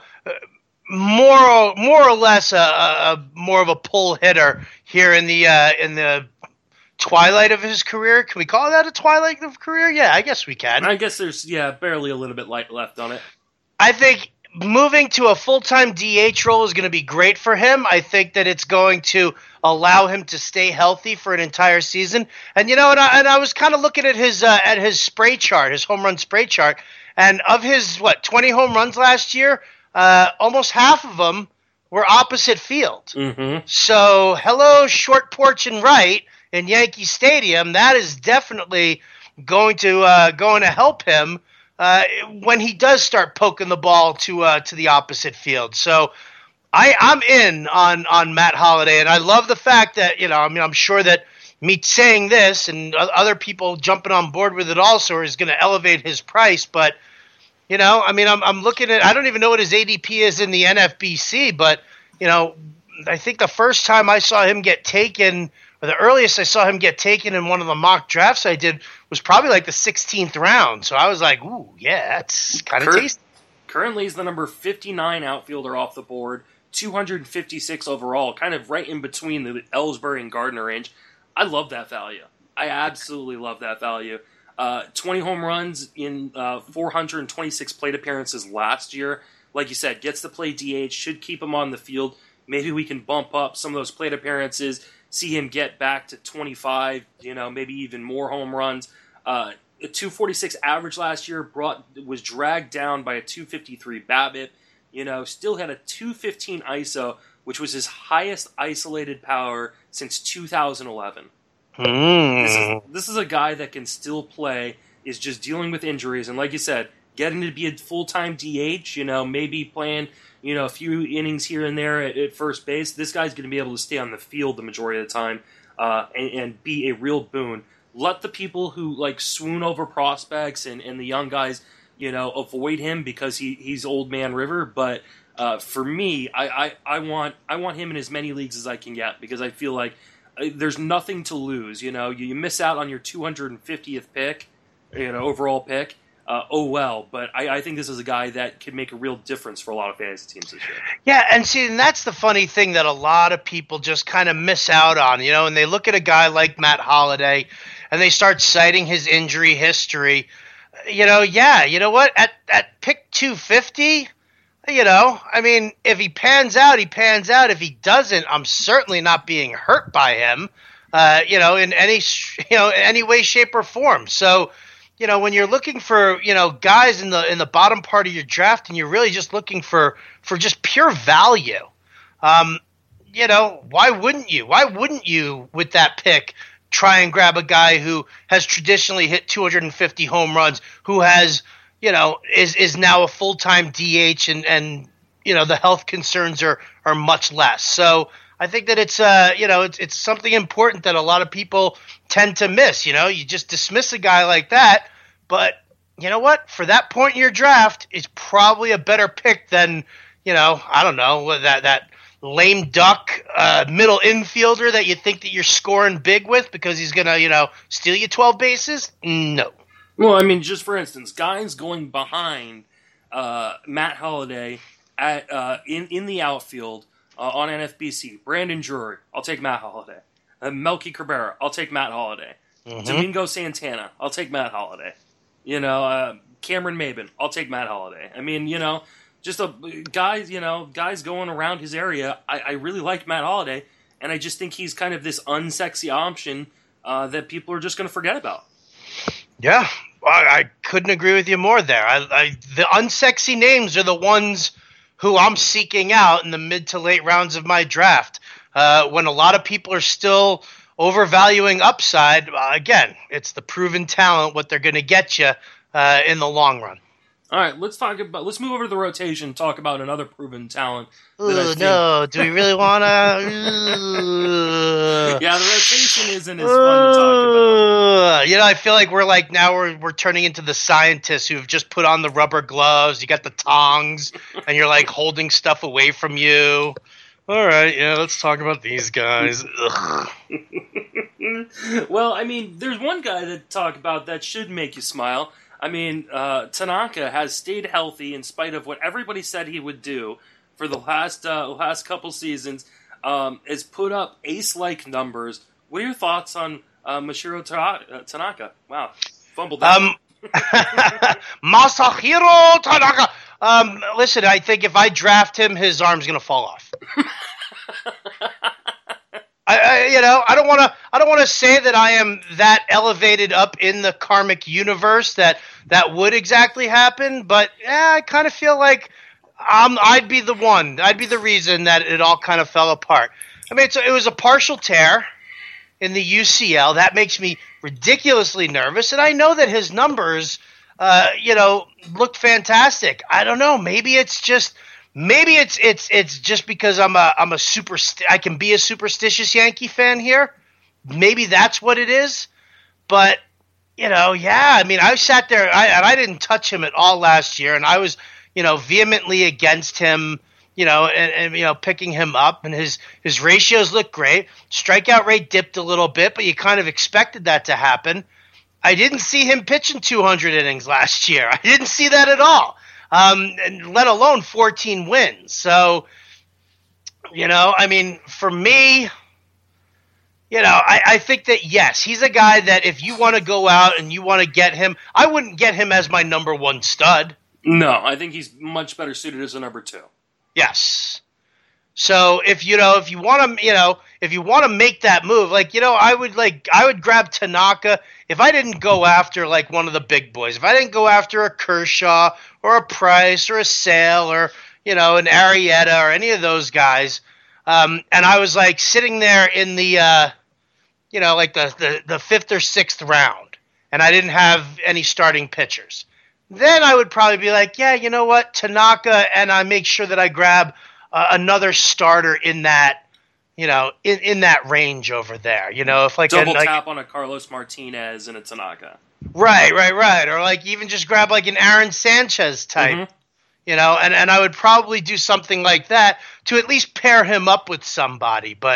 more or, more or less a, a more of a pull hitter here in the uh, in the twilight of his career. Can we call that a twilight of career? Yeah, I guess we can. I guess there's, yeah, barely a little bit light left on it. I think moving to a full-time D H role is going to be great for him. I think that it's going to allow him to stay healthy for an entire season. And, you know, and I, and I was kind of looking at his uh, at his spray chart, his home run spray chart, and of his, what, twenty home runs last year, uh, almost half of them were opposite field. Mm-hmm. So, hello, short porch and right in Yankee Stadium. That is definitely going to uh, going to help him uh, when he does start poking the ball to uh, to the opposite field. So I, I'm in on, on Matt Holliday, and I love the fact that, you know, I mean, I'm sure that me saying this and other people jumping on board with it also is going to elevate his price. But, you know, I mean, I'm I'm looking at, I don't even know what his A D P is in the N F B C, but, you know, I think the first time I saw him get taken, or the earliest I saw him get taken in one of the mock drafts I did, was probably like the sixteenth round. So I was like, ooh, yeah, that's kind of Cur- tasty. Currently he's the number fifty-nine outfielder off the board, two hundred fifty-six overall, kind of right in between the Ellsbury and Gardner range. I love that value. I absolutely love that value. Uh, twenty home runs in uh, four hundred twenty-six plate appearances last year. Like you said, gets to play D H, should keep him on the field. Maybe we can bump up some of those plate appearances, see him get back to twenty-five, you know, maybe even more home runs. Uh, a two forty-six average last year brought was dragged down by a two fifty-three BABIP. You know, still had a two fifteen I S O, which was his highest isolated power since two thousand eleven. Mm. This is, this is a guy that can still play, is just dealing with injuries, and like you said, getting to be a full-time D H, you know, maybe playing, you know, a few innings here and there at, at first base. This guy's going to be able to stay on the field the majority of the time uh, and, and be a real boon. Let the people who, like, swoon over prospects and, and the young guys, you know, avoid him because he, he's old man River, but uh, for me, I, I, I want I want him in as many leagues as I can get because I feel like uh, there's nothing to lose. You know, you, you miss out on your two hundred fiftieth pick, you know, overall pick. Uh, oh well, but I, I think this is a guy that could make a real difference for a lot of fantasy teams this year. Yeah, and see, and that's the funny thing that a lot of people just kind of miss out on, you know, and they look at a guy like Matt Holliday and they start citing his injury history. You know, yeah, you know what? At at pick two fifty, you know, I mean, if he pans out, he pans out. If he doesn't, I'm certainly not being hurt by him, uh, you know, in any, you know, any way, shape, or form. So, you know, when you're looking for, you know, guys in the in the bottom part of your draft and you're really just looking for, for just pure value, um, you know, why wouldn't you? Why wouldn't you, with that pick, try and grab a guy who has traditionally hit two hundred fifty home runs, who has, you know, is is now a full-time D H and, and you know, the health concerns are, are much less. So I think that it's, uh, you know, it's it's something important that a lot of people tend to miss. You know, you just dismiss a guy like that, but you know what? For that point in your draft, it's probably a better pick than, you know, I don't know, that that lame duck uh, middle infielder that you think that you're scoring big with because he's gonna, you know, steal you twelve bases. No. Well, I mean, just for instance, guys going behind uh, Matt Holliday at uh, in in the outfield. Uh, on N F B C, Brandon Drury, I'll take Matt Holliday. Uh, Melky Cabrera, I'll take Matt Holliday. Mm-hmm. Domingo Santana, I'll take Matt Holliday. You know, uh, Cameron Maybin, I'll take Matt Holliday. I mean, you know, just a guys, you know, guys going around his area. I, I really like Matt Holliday, and I just think he's kind of this unsexy option uh, that people are just going to forget about. Yeah, I, I couldn't agree with you more there. I, I, the unsexy names are the ones who I'm seeking out in the mid to late rounds of my draft. Uh, when a lot of people are still overvaluing upside, uh, again, it's the proven talent, what they're going to get you uh, in the long run. All right, let's talk about. Let's move over to the rotation and talk about another proven talent. Ooh, think, no, do we really want to? Yeah, the rotation isn't as fun to talk about. You know, I feel like we're like now we're we're turning into the scientists who've just put on the rubber gloves. You got the tongs, and you're like holding stuff away from you. All right, yeah, let's talk about these guys. Well, I mean, there's one guy to talk about that should make you smile. I mean, uh, Tanaka has stayed healthy in spite of what everybody said he would do for the last uh, last couple seasons. Um, has put up ace-like numbers. What are your thoughts on uh, Masahiro Tanaka? Wow, fumbled that. Um, Masahiro Tanaka. Um, listen, I think if I draft him, his arm's gonna fall off. I, I, you know, I don't want to. I don't want to say that I am that elevated up in the karmic universe that that would exactly happen. But yeah, I kind of feel like um, I'd be the one. I'd be the reason that it all kind of fell apart. I mean, it's a, it was a partial tear in the U C L. That makes me ridiculously nervous, and I know that his numbers, uh, you know, looked fantastic. I don't know. Maybe it's just. Maybe it's it's it's just because I'm a I'm a super I can be a superstitious Yankee fan here. Maybe that's what it is. But you know, yeah, I mean, I sat there I, and I didn't touch him at all last year, and I was you know vehemently against him. You know, and, and you know picking him up, and his his ratios look great. Strikeout rate dipped a little bit, but you kind of expected that to happen. I didn't see him pitching two hundred innings last year. I didn't see that at all. Um, and let alone fourteen wins. So, you know, I mean, for me, you know, I, I think that, yes, he's a guy that if you want to go out and you want to get him, I wouldn't get him as my number one stud. No, I think he's much better suited as a number two. Yes. So if, you know, if you want to, you know, if you want to make that move, like, you know, I would like, I would grab Tanaka if I didn't go after like one of the big boys, if I didn't go after a Kershaw or a Price or a Sale or, you know, an Arrieta or any of those guys. Um, and I was like sitting there in the, uh, you know, like the, the, the fifth or sixth round and I didn't have any starting pitchers. Then I would probably be like, yeah, you know what, Tanaka, and I make sure that I grab Uh, another starter in that, you know, in, in that range over there. You know, if like double a, like, tap on a Carlos Martinez and a Tanaka. Right, right, right. Or like even just grab like an Aaron Sanchez type. Mm-hmm. You know, and, and I would probably do something like that to at least pair him up with somebody. But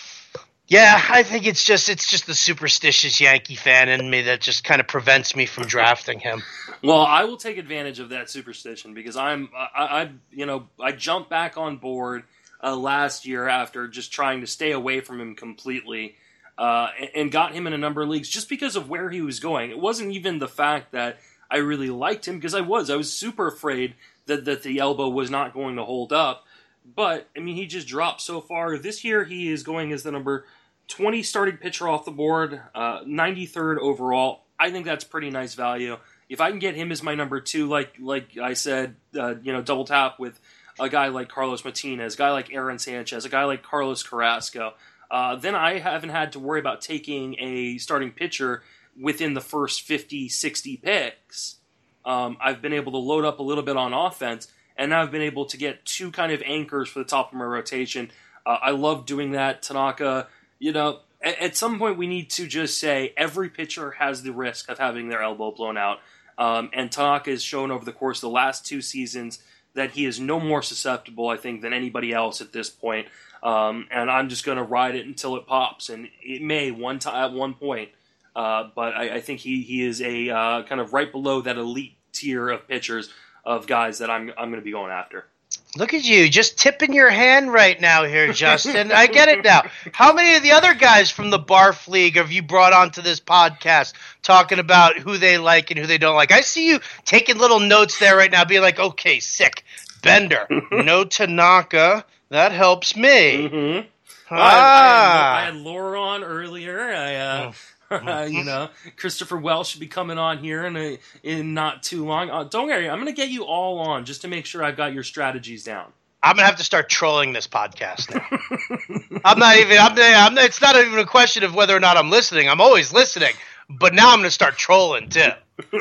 yeah, I think it's just it's just the superstitious Yankee fan in me that just kind of prevents me from drafting him. Well, I will take advantage of that superstition because I'm, I, I you know, I jumped back on board uh, last year after just trying to stay away from him completely, uh, and, and got him in a number of leagues just because of where he was going. It wasn't even the fact that I really liked him because I was, I was super afraid that that the elbow was not going to hold up. But I mean, he just dropped so far. This year, he is going as the number twenty starting pitcher off the board, uh, ninety-third overall. I think that's pretty nice value. If I can get him as my number two, like like I said, uh, you know, double tap with a guy like Carlos Martinez, a guy like Aaron Sanchez, a guy like Carlos Carrasco, uh, then I haven't had to worry about taking a starting pitcher within the first fifty, sixty picks. Um, I've been able to load up a little bit on offense, and now I've been able to get two kind of anchors for the top of my rotation. Uh, I love doing that. Tanaka, you know, at, at some point we need to just say every pitcher has the risk of having their elbow blown out. Um, and Tanaka has shown over the course of the last two seasons that he is no more susceptible, I think, than anybody else at this point. Um, and I'm just going to ride it until it pops. And it may one time at one point. Uh, but I, I think he, he is a uh, kind of right below that elite tier of pitchers of guys that I'm I'm going to be going after. Look at you, just tipping your hand right now here, Justin. I get it now. How many of the other guys from the Barf League have you brought onto this podcast talking about who they like and who they don't like? I see you taking little notes there right now, being like, okay, sick. Bender, no Tanaka. That helps me. Mm-hmm. Ah. Well, I, I, had, I had Laura on earlier. I, uh, you know, Christopher Welsh should be coming on here in a, in not too long. Uh, don't worry, I'm going to get you all on just to make sure I've got your strategies down. I'm gonna have to start trolling this podcast now. I'm not even. I'm, I'm. It's not even a question of whether or not I'm listening. I'm always listening, but now I'm gonna start trolling too.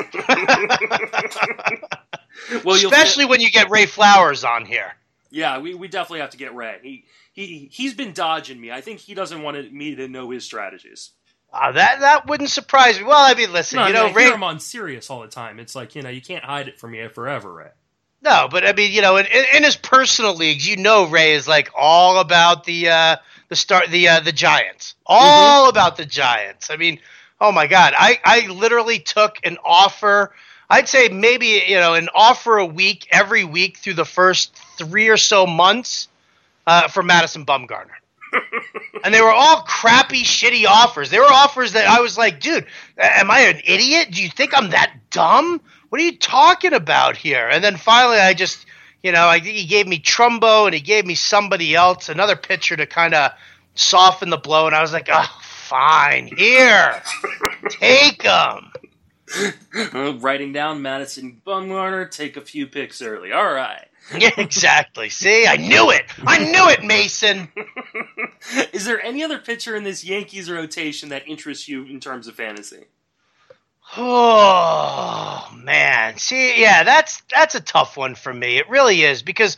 Well, especially when you get Ray Flowers on here. Yeah, we, we definitely have to get Ray. He he he's been dodging me. I think he doesn't want me to know his strategies. Uh, that that wouldn't surprise me. Well, I mean, listen, no, you I mean, know, I Ray. hear him on Sirius all the time. It's like, you know, you can't hide it from me forever, Ray. No, but I mean, you know, in, in his personal leagues, you know, Ray is like all about the uh, the start the uh, the Giants, all mm-hmm. about the Giants. I mean, oh my God, I, I literally took an offer. I'd say maybe you know an offer a week every week through the first three or so months uh, for Madison Bumgarner, and they were all crappy, shitty offers. They were offers that I was like, dude, am I an idiot? Do you think I'm that dumb? What are you talking about here? And then finally I just, you know, I, he gave me Trumbo and he gave me somebody else, another pitcher to kind of soften the blow. And I was like, oh, fine. Here. Take him. Writing down Madison Bumgarner, take a few picks early. All right. Yeah, exactly. See, I knew it. I knew it, Mason. Is there any other pitcher in this Yankees rotation that interests you in terms of fantasy? Oh, man. See, yeah, that's that's a tough one for me. It really is, because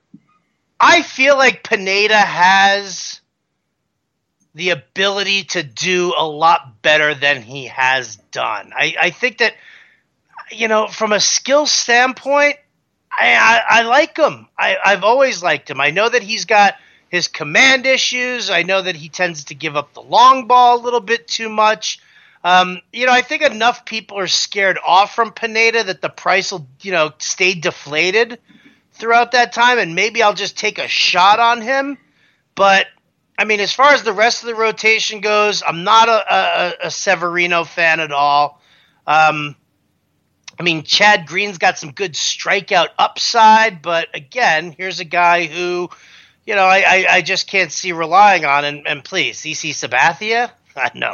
I feel like Pineda has the ability to do a lot better than he has done. I, I think that, you know, from a skill standpoint, I, I, I like him. I, I've always liked him. I know that he's got his command issues. I know that he tends to give up the long ball a little bit too much. Um, you know, I think enough people are scared off from Pineda that the price will, you know, stay deflated throughout that time, and maybe I'll just take a shot on him. But, I mean, as far as the rest of the rotation goes, I'm not a, a, a Severino fan at all. Um, I mean, Chad Green's got some good strikeout upside, but again, here's a guy who, you know, I, I, I just can't see relying on. And, and please, C C Sabathia? Uh, no.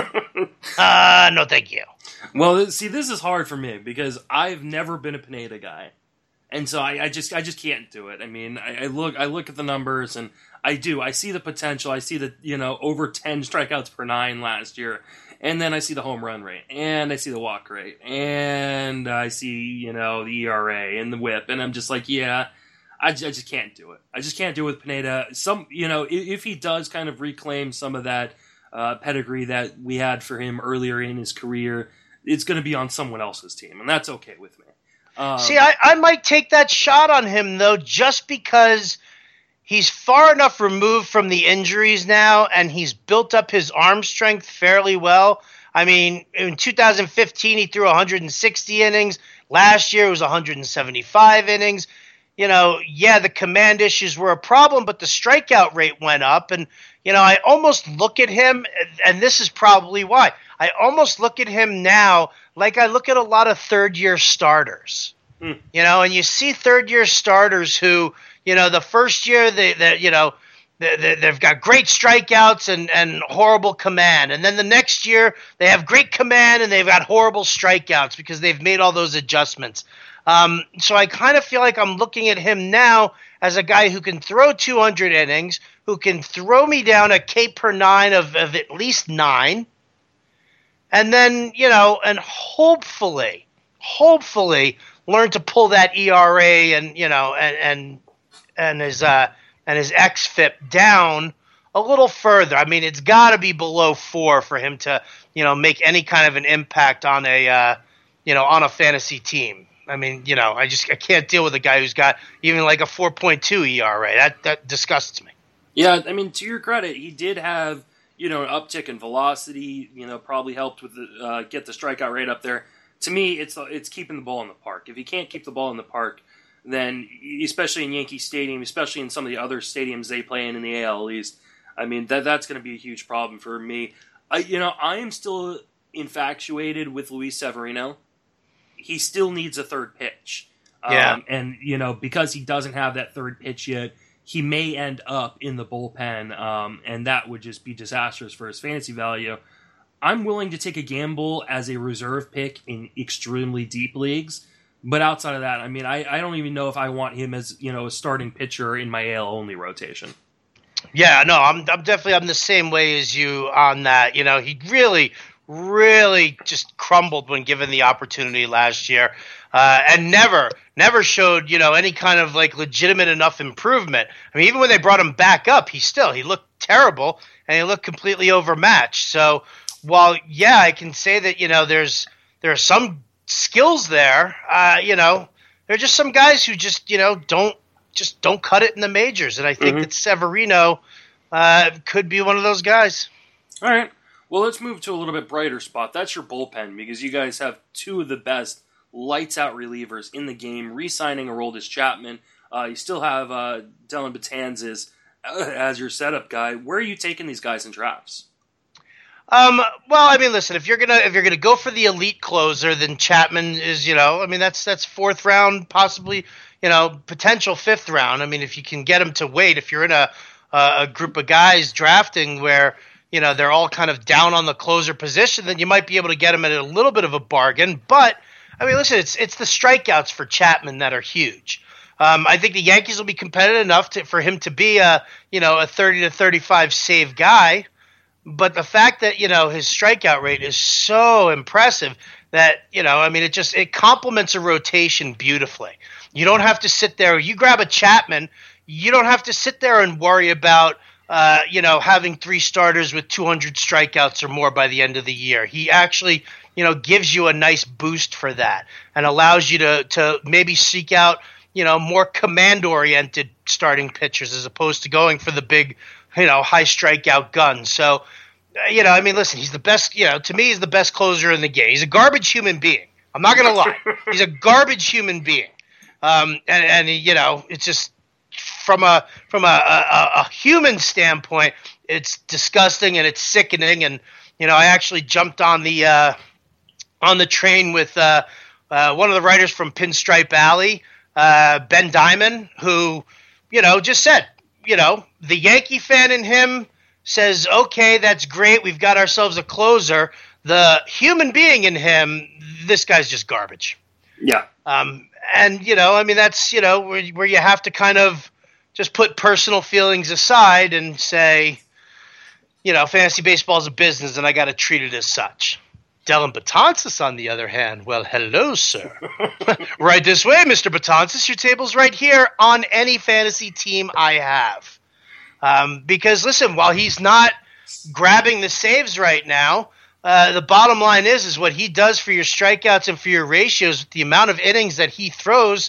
uh, no, thank you. Well, see, this is hard for me because I've never been a Pineda guy, and so I, I just, I just can't do it. I mean, I, I look, I look at the numbers, and I do, I see the potential. I see the, you know, over ten strikeouts per nine last year, and then I see the home run rate, and I see the walk rate, and I see, you know, the E R A and the WHIP, and I'm just like, yeah, I, I just can't do it. I just can't do it with Pineda. Some, you know, if, if he does kind of reclaim some of that. Uh, pedigree that we had for him earlier in his career, it's going to be on someone else's team, and that's okay with me. Um, See, I, I might take that shot on him, though, just because he's far enough removed from the injuries now, and he's built up his arm strength fairly well. I mean, in two thousand fifteen, he threw one hundred sixty innings. Last year, it was one hundred seventy-five innings. You know, yeah, the command issues were a problem, but the strikeout rate went up, and you know, I almost look at him, and this is probably why. I almost look at him now like I look at a lot of third-year starters. Hmm. You know, and you see third-year starters who, you know, the first year, they, they you know, they, they've got great strikeouts and, and horrible command. And then the next year, they have great command and they've got horrible strikeouts because they've made all those adjustments. Um, so I kind of feel like I'm looking at him now as a guy who can throw two hundred innings, who can throw me down a K per nine of, of at least nine. And then, you know, and hopefully, hopefully learn to pull that E R A and, you know, and, and, and his, uh, and his X F I P down a little further. I mean, it's got to be below four for him to, you know, make any kind of an impact on a, uh, you know, on a fantasy team. I mean, you know, I just I can't deal with a guy who's got even like a four point two E R A. That that disgusts me. Yeah, I mean, to your credit, he did have, you know, an uptick in velocity, you know, probably helped with the, uh, get the strikeout rate up there. To me, it's it's keeping the ball in the park. If he can't keep the ball in the park, then, especially in Yankee Stadium, especially in some of the other stadiums they play in in the A L East, I mean, that that's going to be a huge problem for me. I, you know, I am still infatuated with Luis Severino. He still needs a third pitch. Yeah. Um, and, you know, because he doesn't have that third pitch yet, he may end up in the bullpen, um, and that would just be disastrous for his fantasy value. I'm willing to take a gamble as a reserve pick in extremely deep leagues. But outside of that, I mean, I, I don't even know if I want him as, you know, a starting pitcher in my A L only rotation. Yeah, no, I'm I'm definitely I'm the same way as you on that. You know, he really, really just crumbled when given the opportunity last year, uh, and never, never showed, you know, any kind of like legitimate enough improvement. I mean, even when they brought him back up, he still he looked terrible and he looked completely overmatched. So while yeah, I can say that, you know, there's there are some skills there, uh, you know, there are just some guys who just, you know, don't just don't cut it in the majors, and I think mm-hmm. that Severino uh, could be one of those guys. All right. Well, let's move to a little bit brighter spot. That's your bullpen, because you guys have two of the best lights-out relievers in the game, re-signing Aroldis Chapman. Uh, you still have uh, Dellin Betances as your setup guy. Where are you taking these guys in drafts? Um, well, I mean, listen, if you're gonna if you're gonna go for the elite closer, then Chapman is, you know, I mean, that's that's fourth round, possibly, you know, potential fifth round. I mean, if you can get him to wait, if you're in a a group of guys drafting where, you know, they're all kind of down on the closer position, then you might be able to get him at a little bit of a bargain. But I mean, listen, it's it's the strikeouts for Chapman that are huge. Um, I think the Yankees will be competitive enough to, for him to be a, you know, a thirty to thirty-five save guy. But the fact that, you know, his strikeout rate is so impressive that, you know, I mean, it just it complements a rotation beautifully. You don't have to sit there. You grab a Chapman, you don't have to sit there and worry about, uh, you know, having three starters with two hundred strikeouts or more by the end of the year. He actually, you know, gives you a nice boost for that and allows you to to maybe seek out, you know, more command-oriented starting pitchers as opposed to going for the big, you know, high strikeout gun. So, uh, you know, I mean, listen, he's the best, you know, to me, he's the best closer in the game. He's a garbage human being. I'm not going to lie. He's a garbage human being. Um, and, and, you know, it's just from a, from a, a, a human standpoint, it's disgusting and it's sickening. And, you know, I actually jumped on the, uh, on the train with, uh, uh, one of the writers from Pinstripe Alley, uh, Ben Diamond, who, you know, just said, you know, the Yankee fan in him says, okay, that's great. We've got ourselves a closer. The human being in him, this guy's just garbage. Yeah. Um, and, you know, I mean, that's, you know, where, where you have to kind of just put personal feelings aside and say, you know, fantasy baseball is a business and I got to treat it as such. Dellin Betances, on the other hand, well, hello, sir. Right this way, Mister Betances. Your table's right here on any fantasy team I have. Um, because, listen, while he's not grabbing the saves right now, uh, the bottom line is, is what he does for your strikeouts and for your ratios, with the amount of innings that he throws,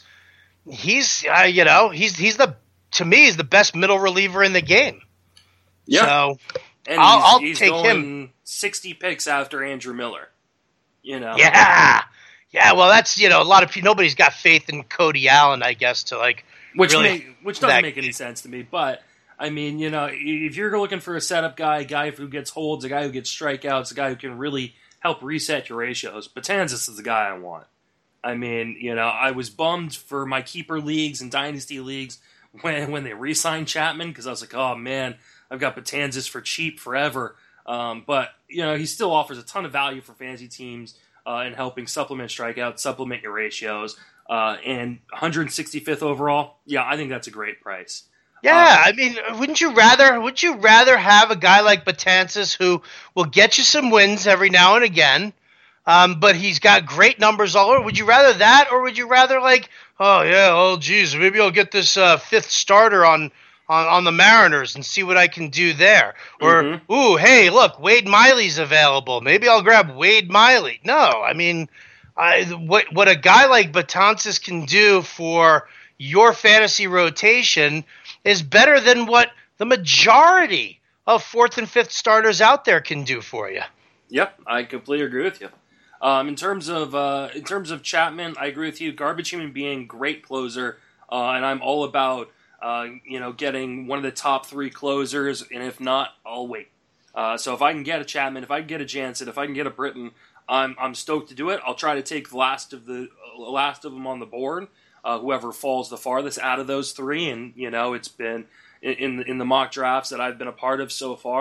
he's, uh, you know, he's he's the, to me, he's the best middle reliever in the game. Yeah. So and I'll, he's, I'll he's take going him. sixty picks after Andrew Miller. You know. Yeah. Yeah, well, that's, you know, a lot of people, nobody's got faith in Cody Allen, I guess, to like, which really make, which doesn't that, make any sense to me. But I mean, you know, if you're looking for a setup guy, a guy who gets holds, a guy who gets strikeouts, a guy who can really help reset your ratios, Betances is the guy I want. I mean, you know, I was bummed for my keeper leagues and dynasty leagues when when they re-signed Chapman, because I was like, oh man, I've got Betances for cheap forever. Um, but you know, he still offers a ton of value for fantasy teams. Uh, and helping supplement strikeouts, supplement your ratios, uh, and one hundred sixty-fifth overall. Yeah, I think that's a great price. Yeah, um, I mean, wouldn't you rather? Would you rather have a guy like Betances who will get you some wins every now and again, um, but he's got great numbers all over? Would you rather that, or would you rather like, oh yeah, oh geez, maybe I'll get this uh, fifth starter on. On, on the Mariners and see what I can do there. Or, mm-hmm. ooh, hey, look, Wade Miley's available. Maybe I'll grab Wade Miley. No, I mean, I, what what a guy like Betances can do for your fantasy rotation is better than what the majority of fourth and fifth starters out there can do for you. Yep, I completely agree with you. Um, in terms of uh, in terms of Chapman, I agree with you. Garbage human being, great closer, uh, and I'm all about Uh, you know, getting one of the top three closers, and if not, I'll wait. Uh, so if I can get a Chapman, if I can get a Jansen, if I can get a Britton, I'm I'm stoked to do it. I'll try to take the last of the uh, last of them on the board. Uh, whoever falls the farthest out of those three, and you know, it's been in in the, in the mock drafts that I've been a part of so far.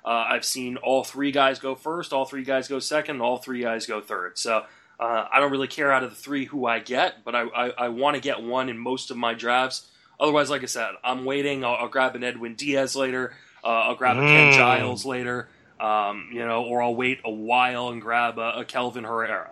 Uh, I've seen all three guys go first, all three guys go second, all three guys go third. So uh, I don't really care out of the three who I get, but I, I, I want to get one in most of my drafts. Otherwise, like I said, I'm waiting. I'll, I'll grab an Edwin Diaz later. Uh, I'll grab a Ken Mm. Giles later, um, you know, or I'll wait a while and grab a, a Kelvin Herrera.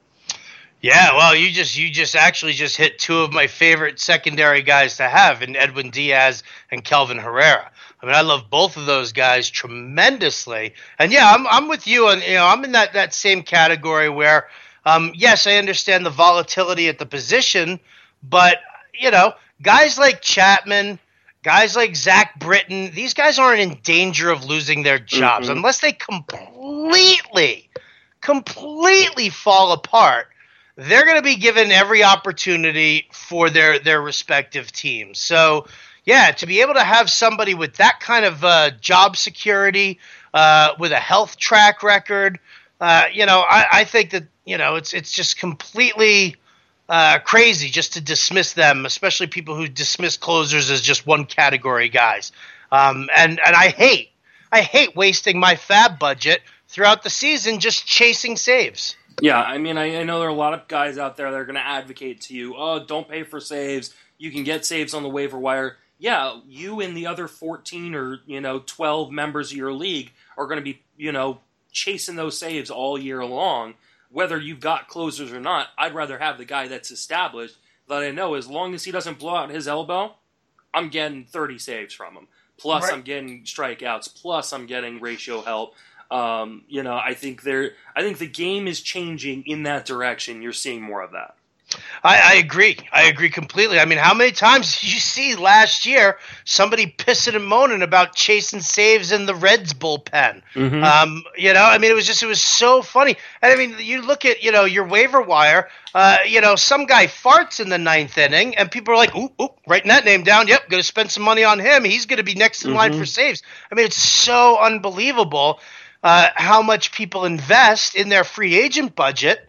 Yeah, well, you just you just actually just hit two of my favorite secondary guys to have in Edwin Diaz and Kelvin Herrera. I mean, I love both of those guys tremendously. And yeah, I'm I'm with you on, you know, I'm in that, that same category where um, yes, I understand the volatility at the position, but you know, guys like Chapman, guys like Zach Britton, these guys aren't in danger of losing their jobs Mm-hmm. unless they completely, completely fall apart. They're going to be given every opportunity for their, their respective teams. So, yeah, to be able to have somebody with that kind of uh, job security, uh, with a health track record, uh, you know, I, I think that, you know, it's it's just completely uh, crazy just to dismiss them, especially people who dismiss closers as just one category guys. Um, and, and I hate, I hate wasting my fab budget throughout the season just chasing saves. Yeah, I mean, I, I know there are a lot of guys out there that are going to advocate to you, oh, don't pay for saves. You can get saves on the waiver wire. Yeah, you and the other fourteen or, you know, twelve members of your league are going to be, you know, chasing those saves all year long. Whether you've got closers or not, I'd rather have the guy that's established that I know as long as he doesn't blow out his elbow, I'm getting thirty saves from him. Plus, Right. I'm getting strikeouts. Plus, I'm getting ratio help. Um, you know, I think there. I think the game is changing in that direction. You're seeing more of that. I, I agree. I agree completely. I mean, how many times did you see last year somebody pissing and moaning about chasing saves in the Reds bullpen? Mhm. Um, you know, I mean, it was just, it was so funny. And I mean, you look at, you know, your waiver wire, uh, you know, some guy farts in the ninth inning and people are like, ooh, ooh, writing that name down. Yep, going to spend some money on him. He's going to be next in line for saves. I mean, it's so unbelievable uh, how much people invest in their free agent budget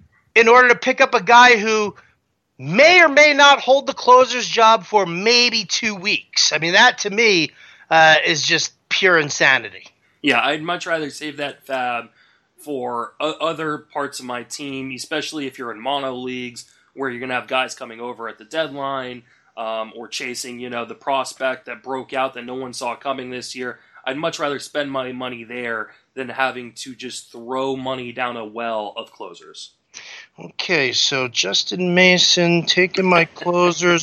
in order to pick up a guy who may or may not hold the closer's job for maybe two weeks. I mean, that to me uh, is just pure insanity. Yeah, I'd much rather save that fab for o- other parts of my team, especially if you're in mono leagues where you're going to have guys coming over at the deadline um, or chasing, you know, the prospect that broke out that no one saw coming this year. I'd much rather spend my money there than having to just throw money down a well of closers. Okay, so Justin Mason taking my closers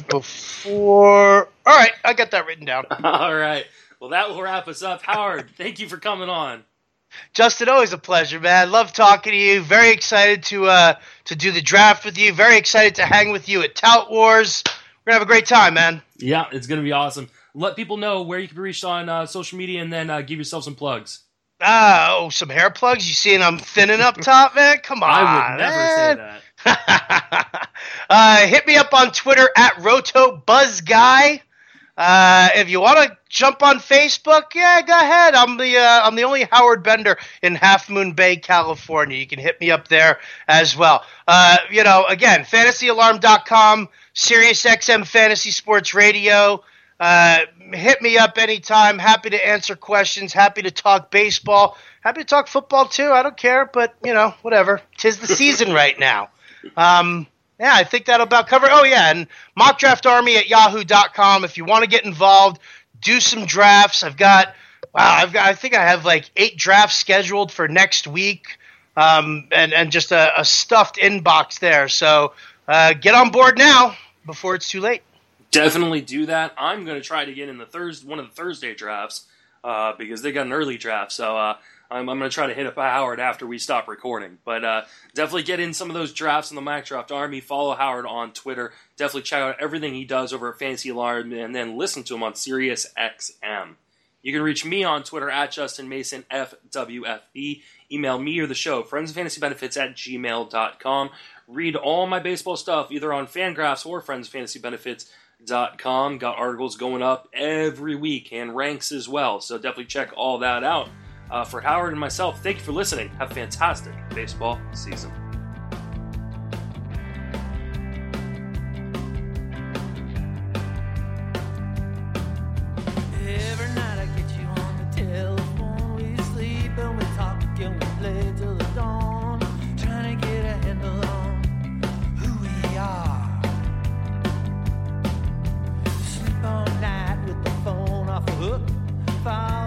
before. All right, I got that written down. All right. Well, that will wrap us up. Howard, thank you for coming on. Justin, always a pleasure, man. Love talking to you. Very excited to uh, to do the draft with you. Very excited to hang with you at Tout Wars. We're gonna have a great time, man. Yeah, it's going to be awesome. Let people know where you can be reached on uh, social media and then uh, give yourself some plugs. Ah, oh, some hair plugs. You seeing I'm thinning up top, man? Come on, I would never man. say that. uh, hit me up on Twitter at RotoBuzzGuy. Uh, if you want to jump on Facebook, yeah, go ahead. I'm the uh, I'm the only Howard Bender in Half Moon Bay, California. You can hit me up there as well. Uh, you know, again, fantasy alarm dot com, SiriusXM Fantasy Sports Radio. Uh, hit me up anytime. Happy to answer questions. Happy to talk baseball. Happy to talk football too. I don't care, but you know, whatever. 'Tis the season right now. Um, yeah, I think that'll about cover. Oh yeah, and mock draft army at yahoo dot com. If you want to get involved, do some drafts. I've got wow, I've got I think I have like eight drafts scheduled for next week. Um, and and just a, a stuffed inbox there. So uh, get on board now before it's too late. Definitely do that. I'm going to try to get in the Thursday, one of the Thursday drafts uh, because they got an early draft. So uh, I'm, I'm going to try to hit up Howard after we stop recording. But uh, definitely get in some of those drafts in the Mock Draft Army. Follow Howard on Twitter. Definitely check out everything he does over at Fantasy Alarm and then listen to him on Sirius X M. You can reach me on Twitter at Justin Mason F W F B. Email me or the show, friends of fantasy benefits at gmail dot com. Read all my baseball stuff either on Fangraphs or Friends of Fantasy Benefits. Dot com. Got articles going up every week and ranks as well, so definitely check all that out. Uh, for Howard and myself, thank you for listening. Have a fantastic baseball season. Every night I get you on the telephone with fall.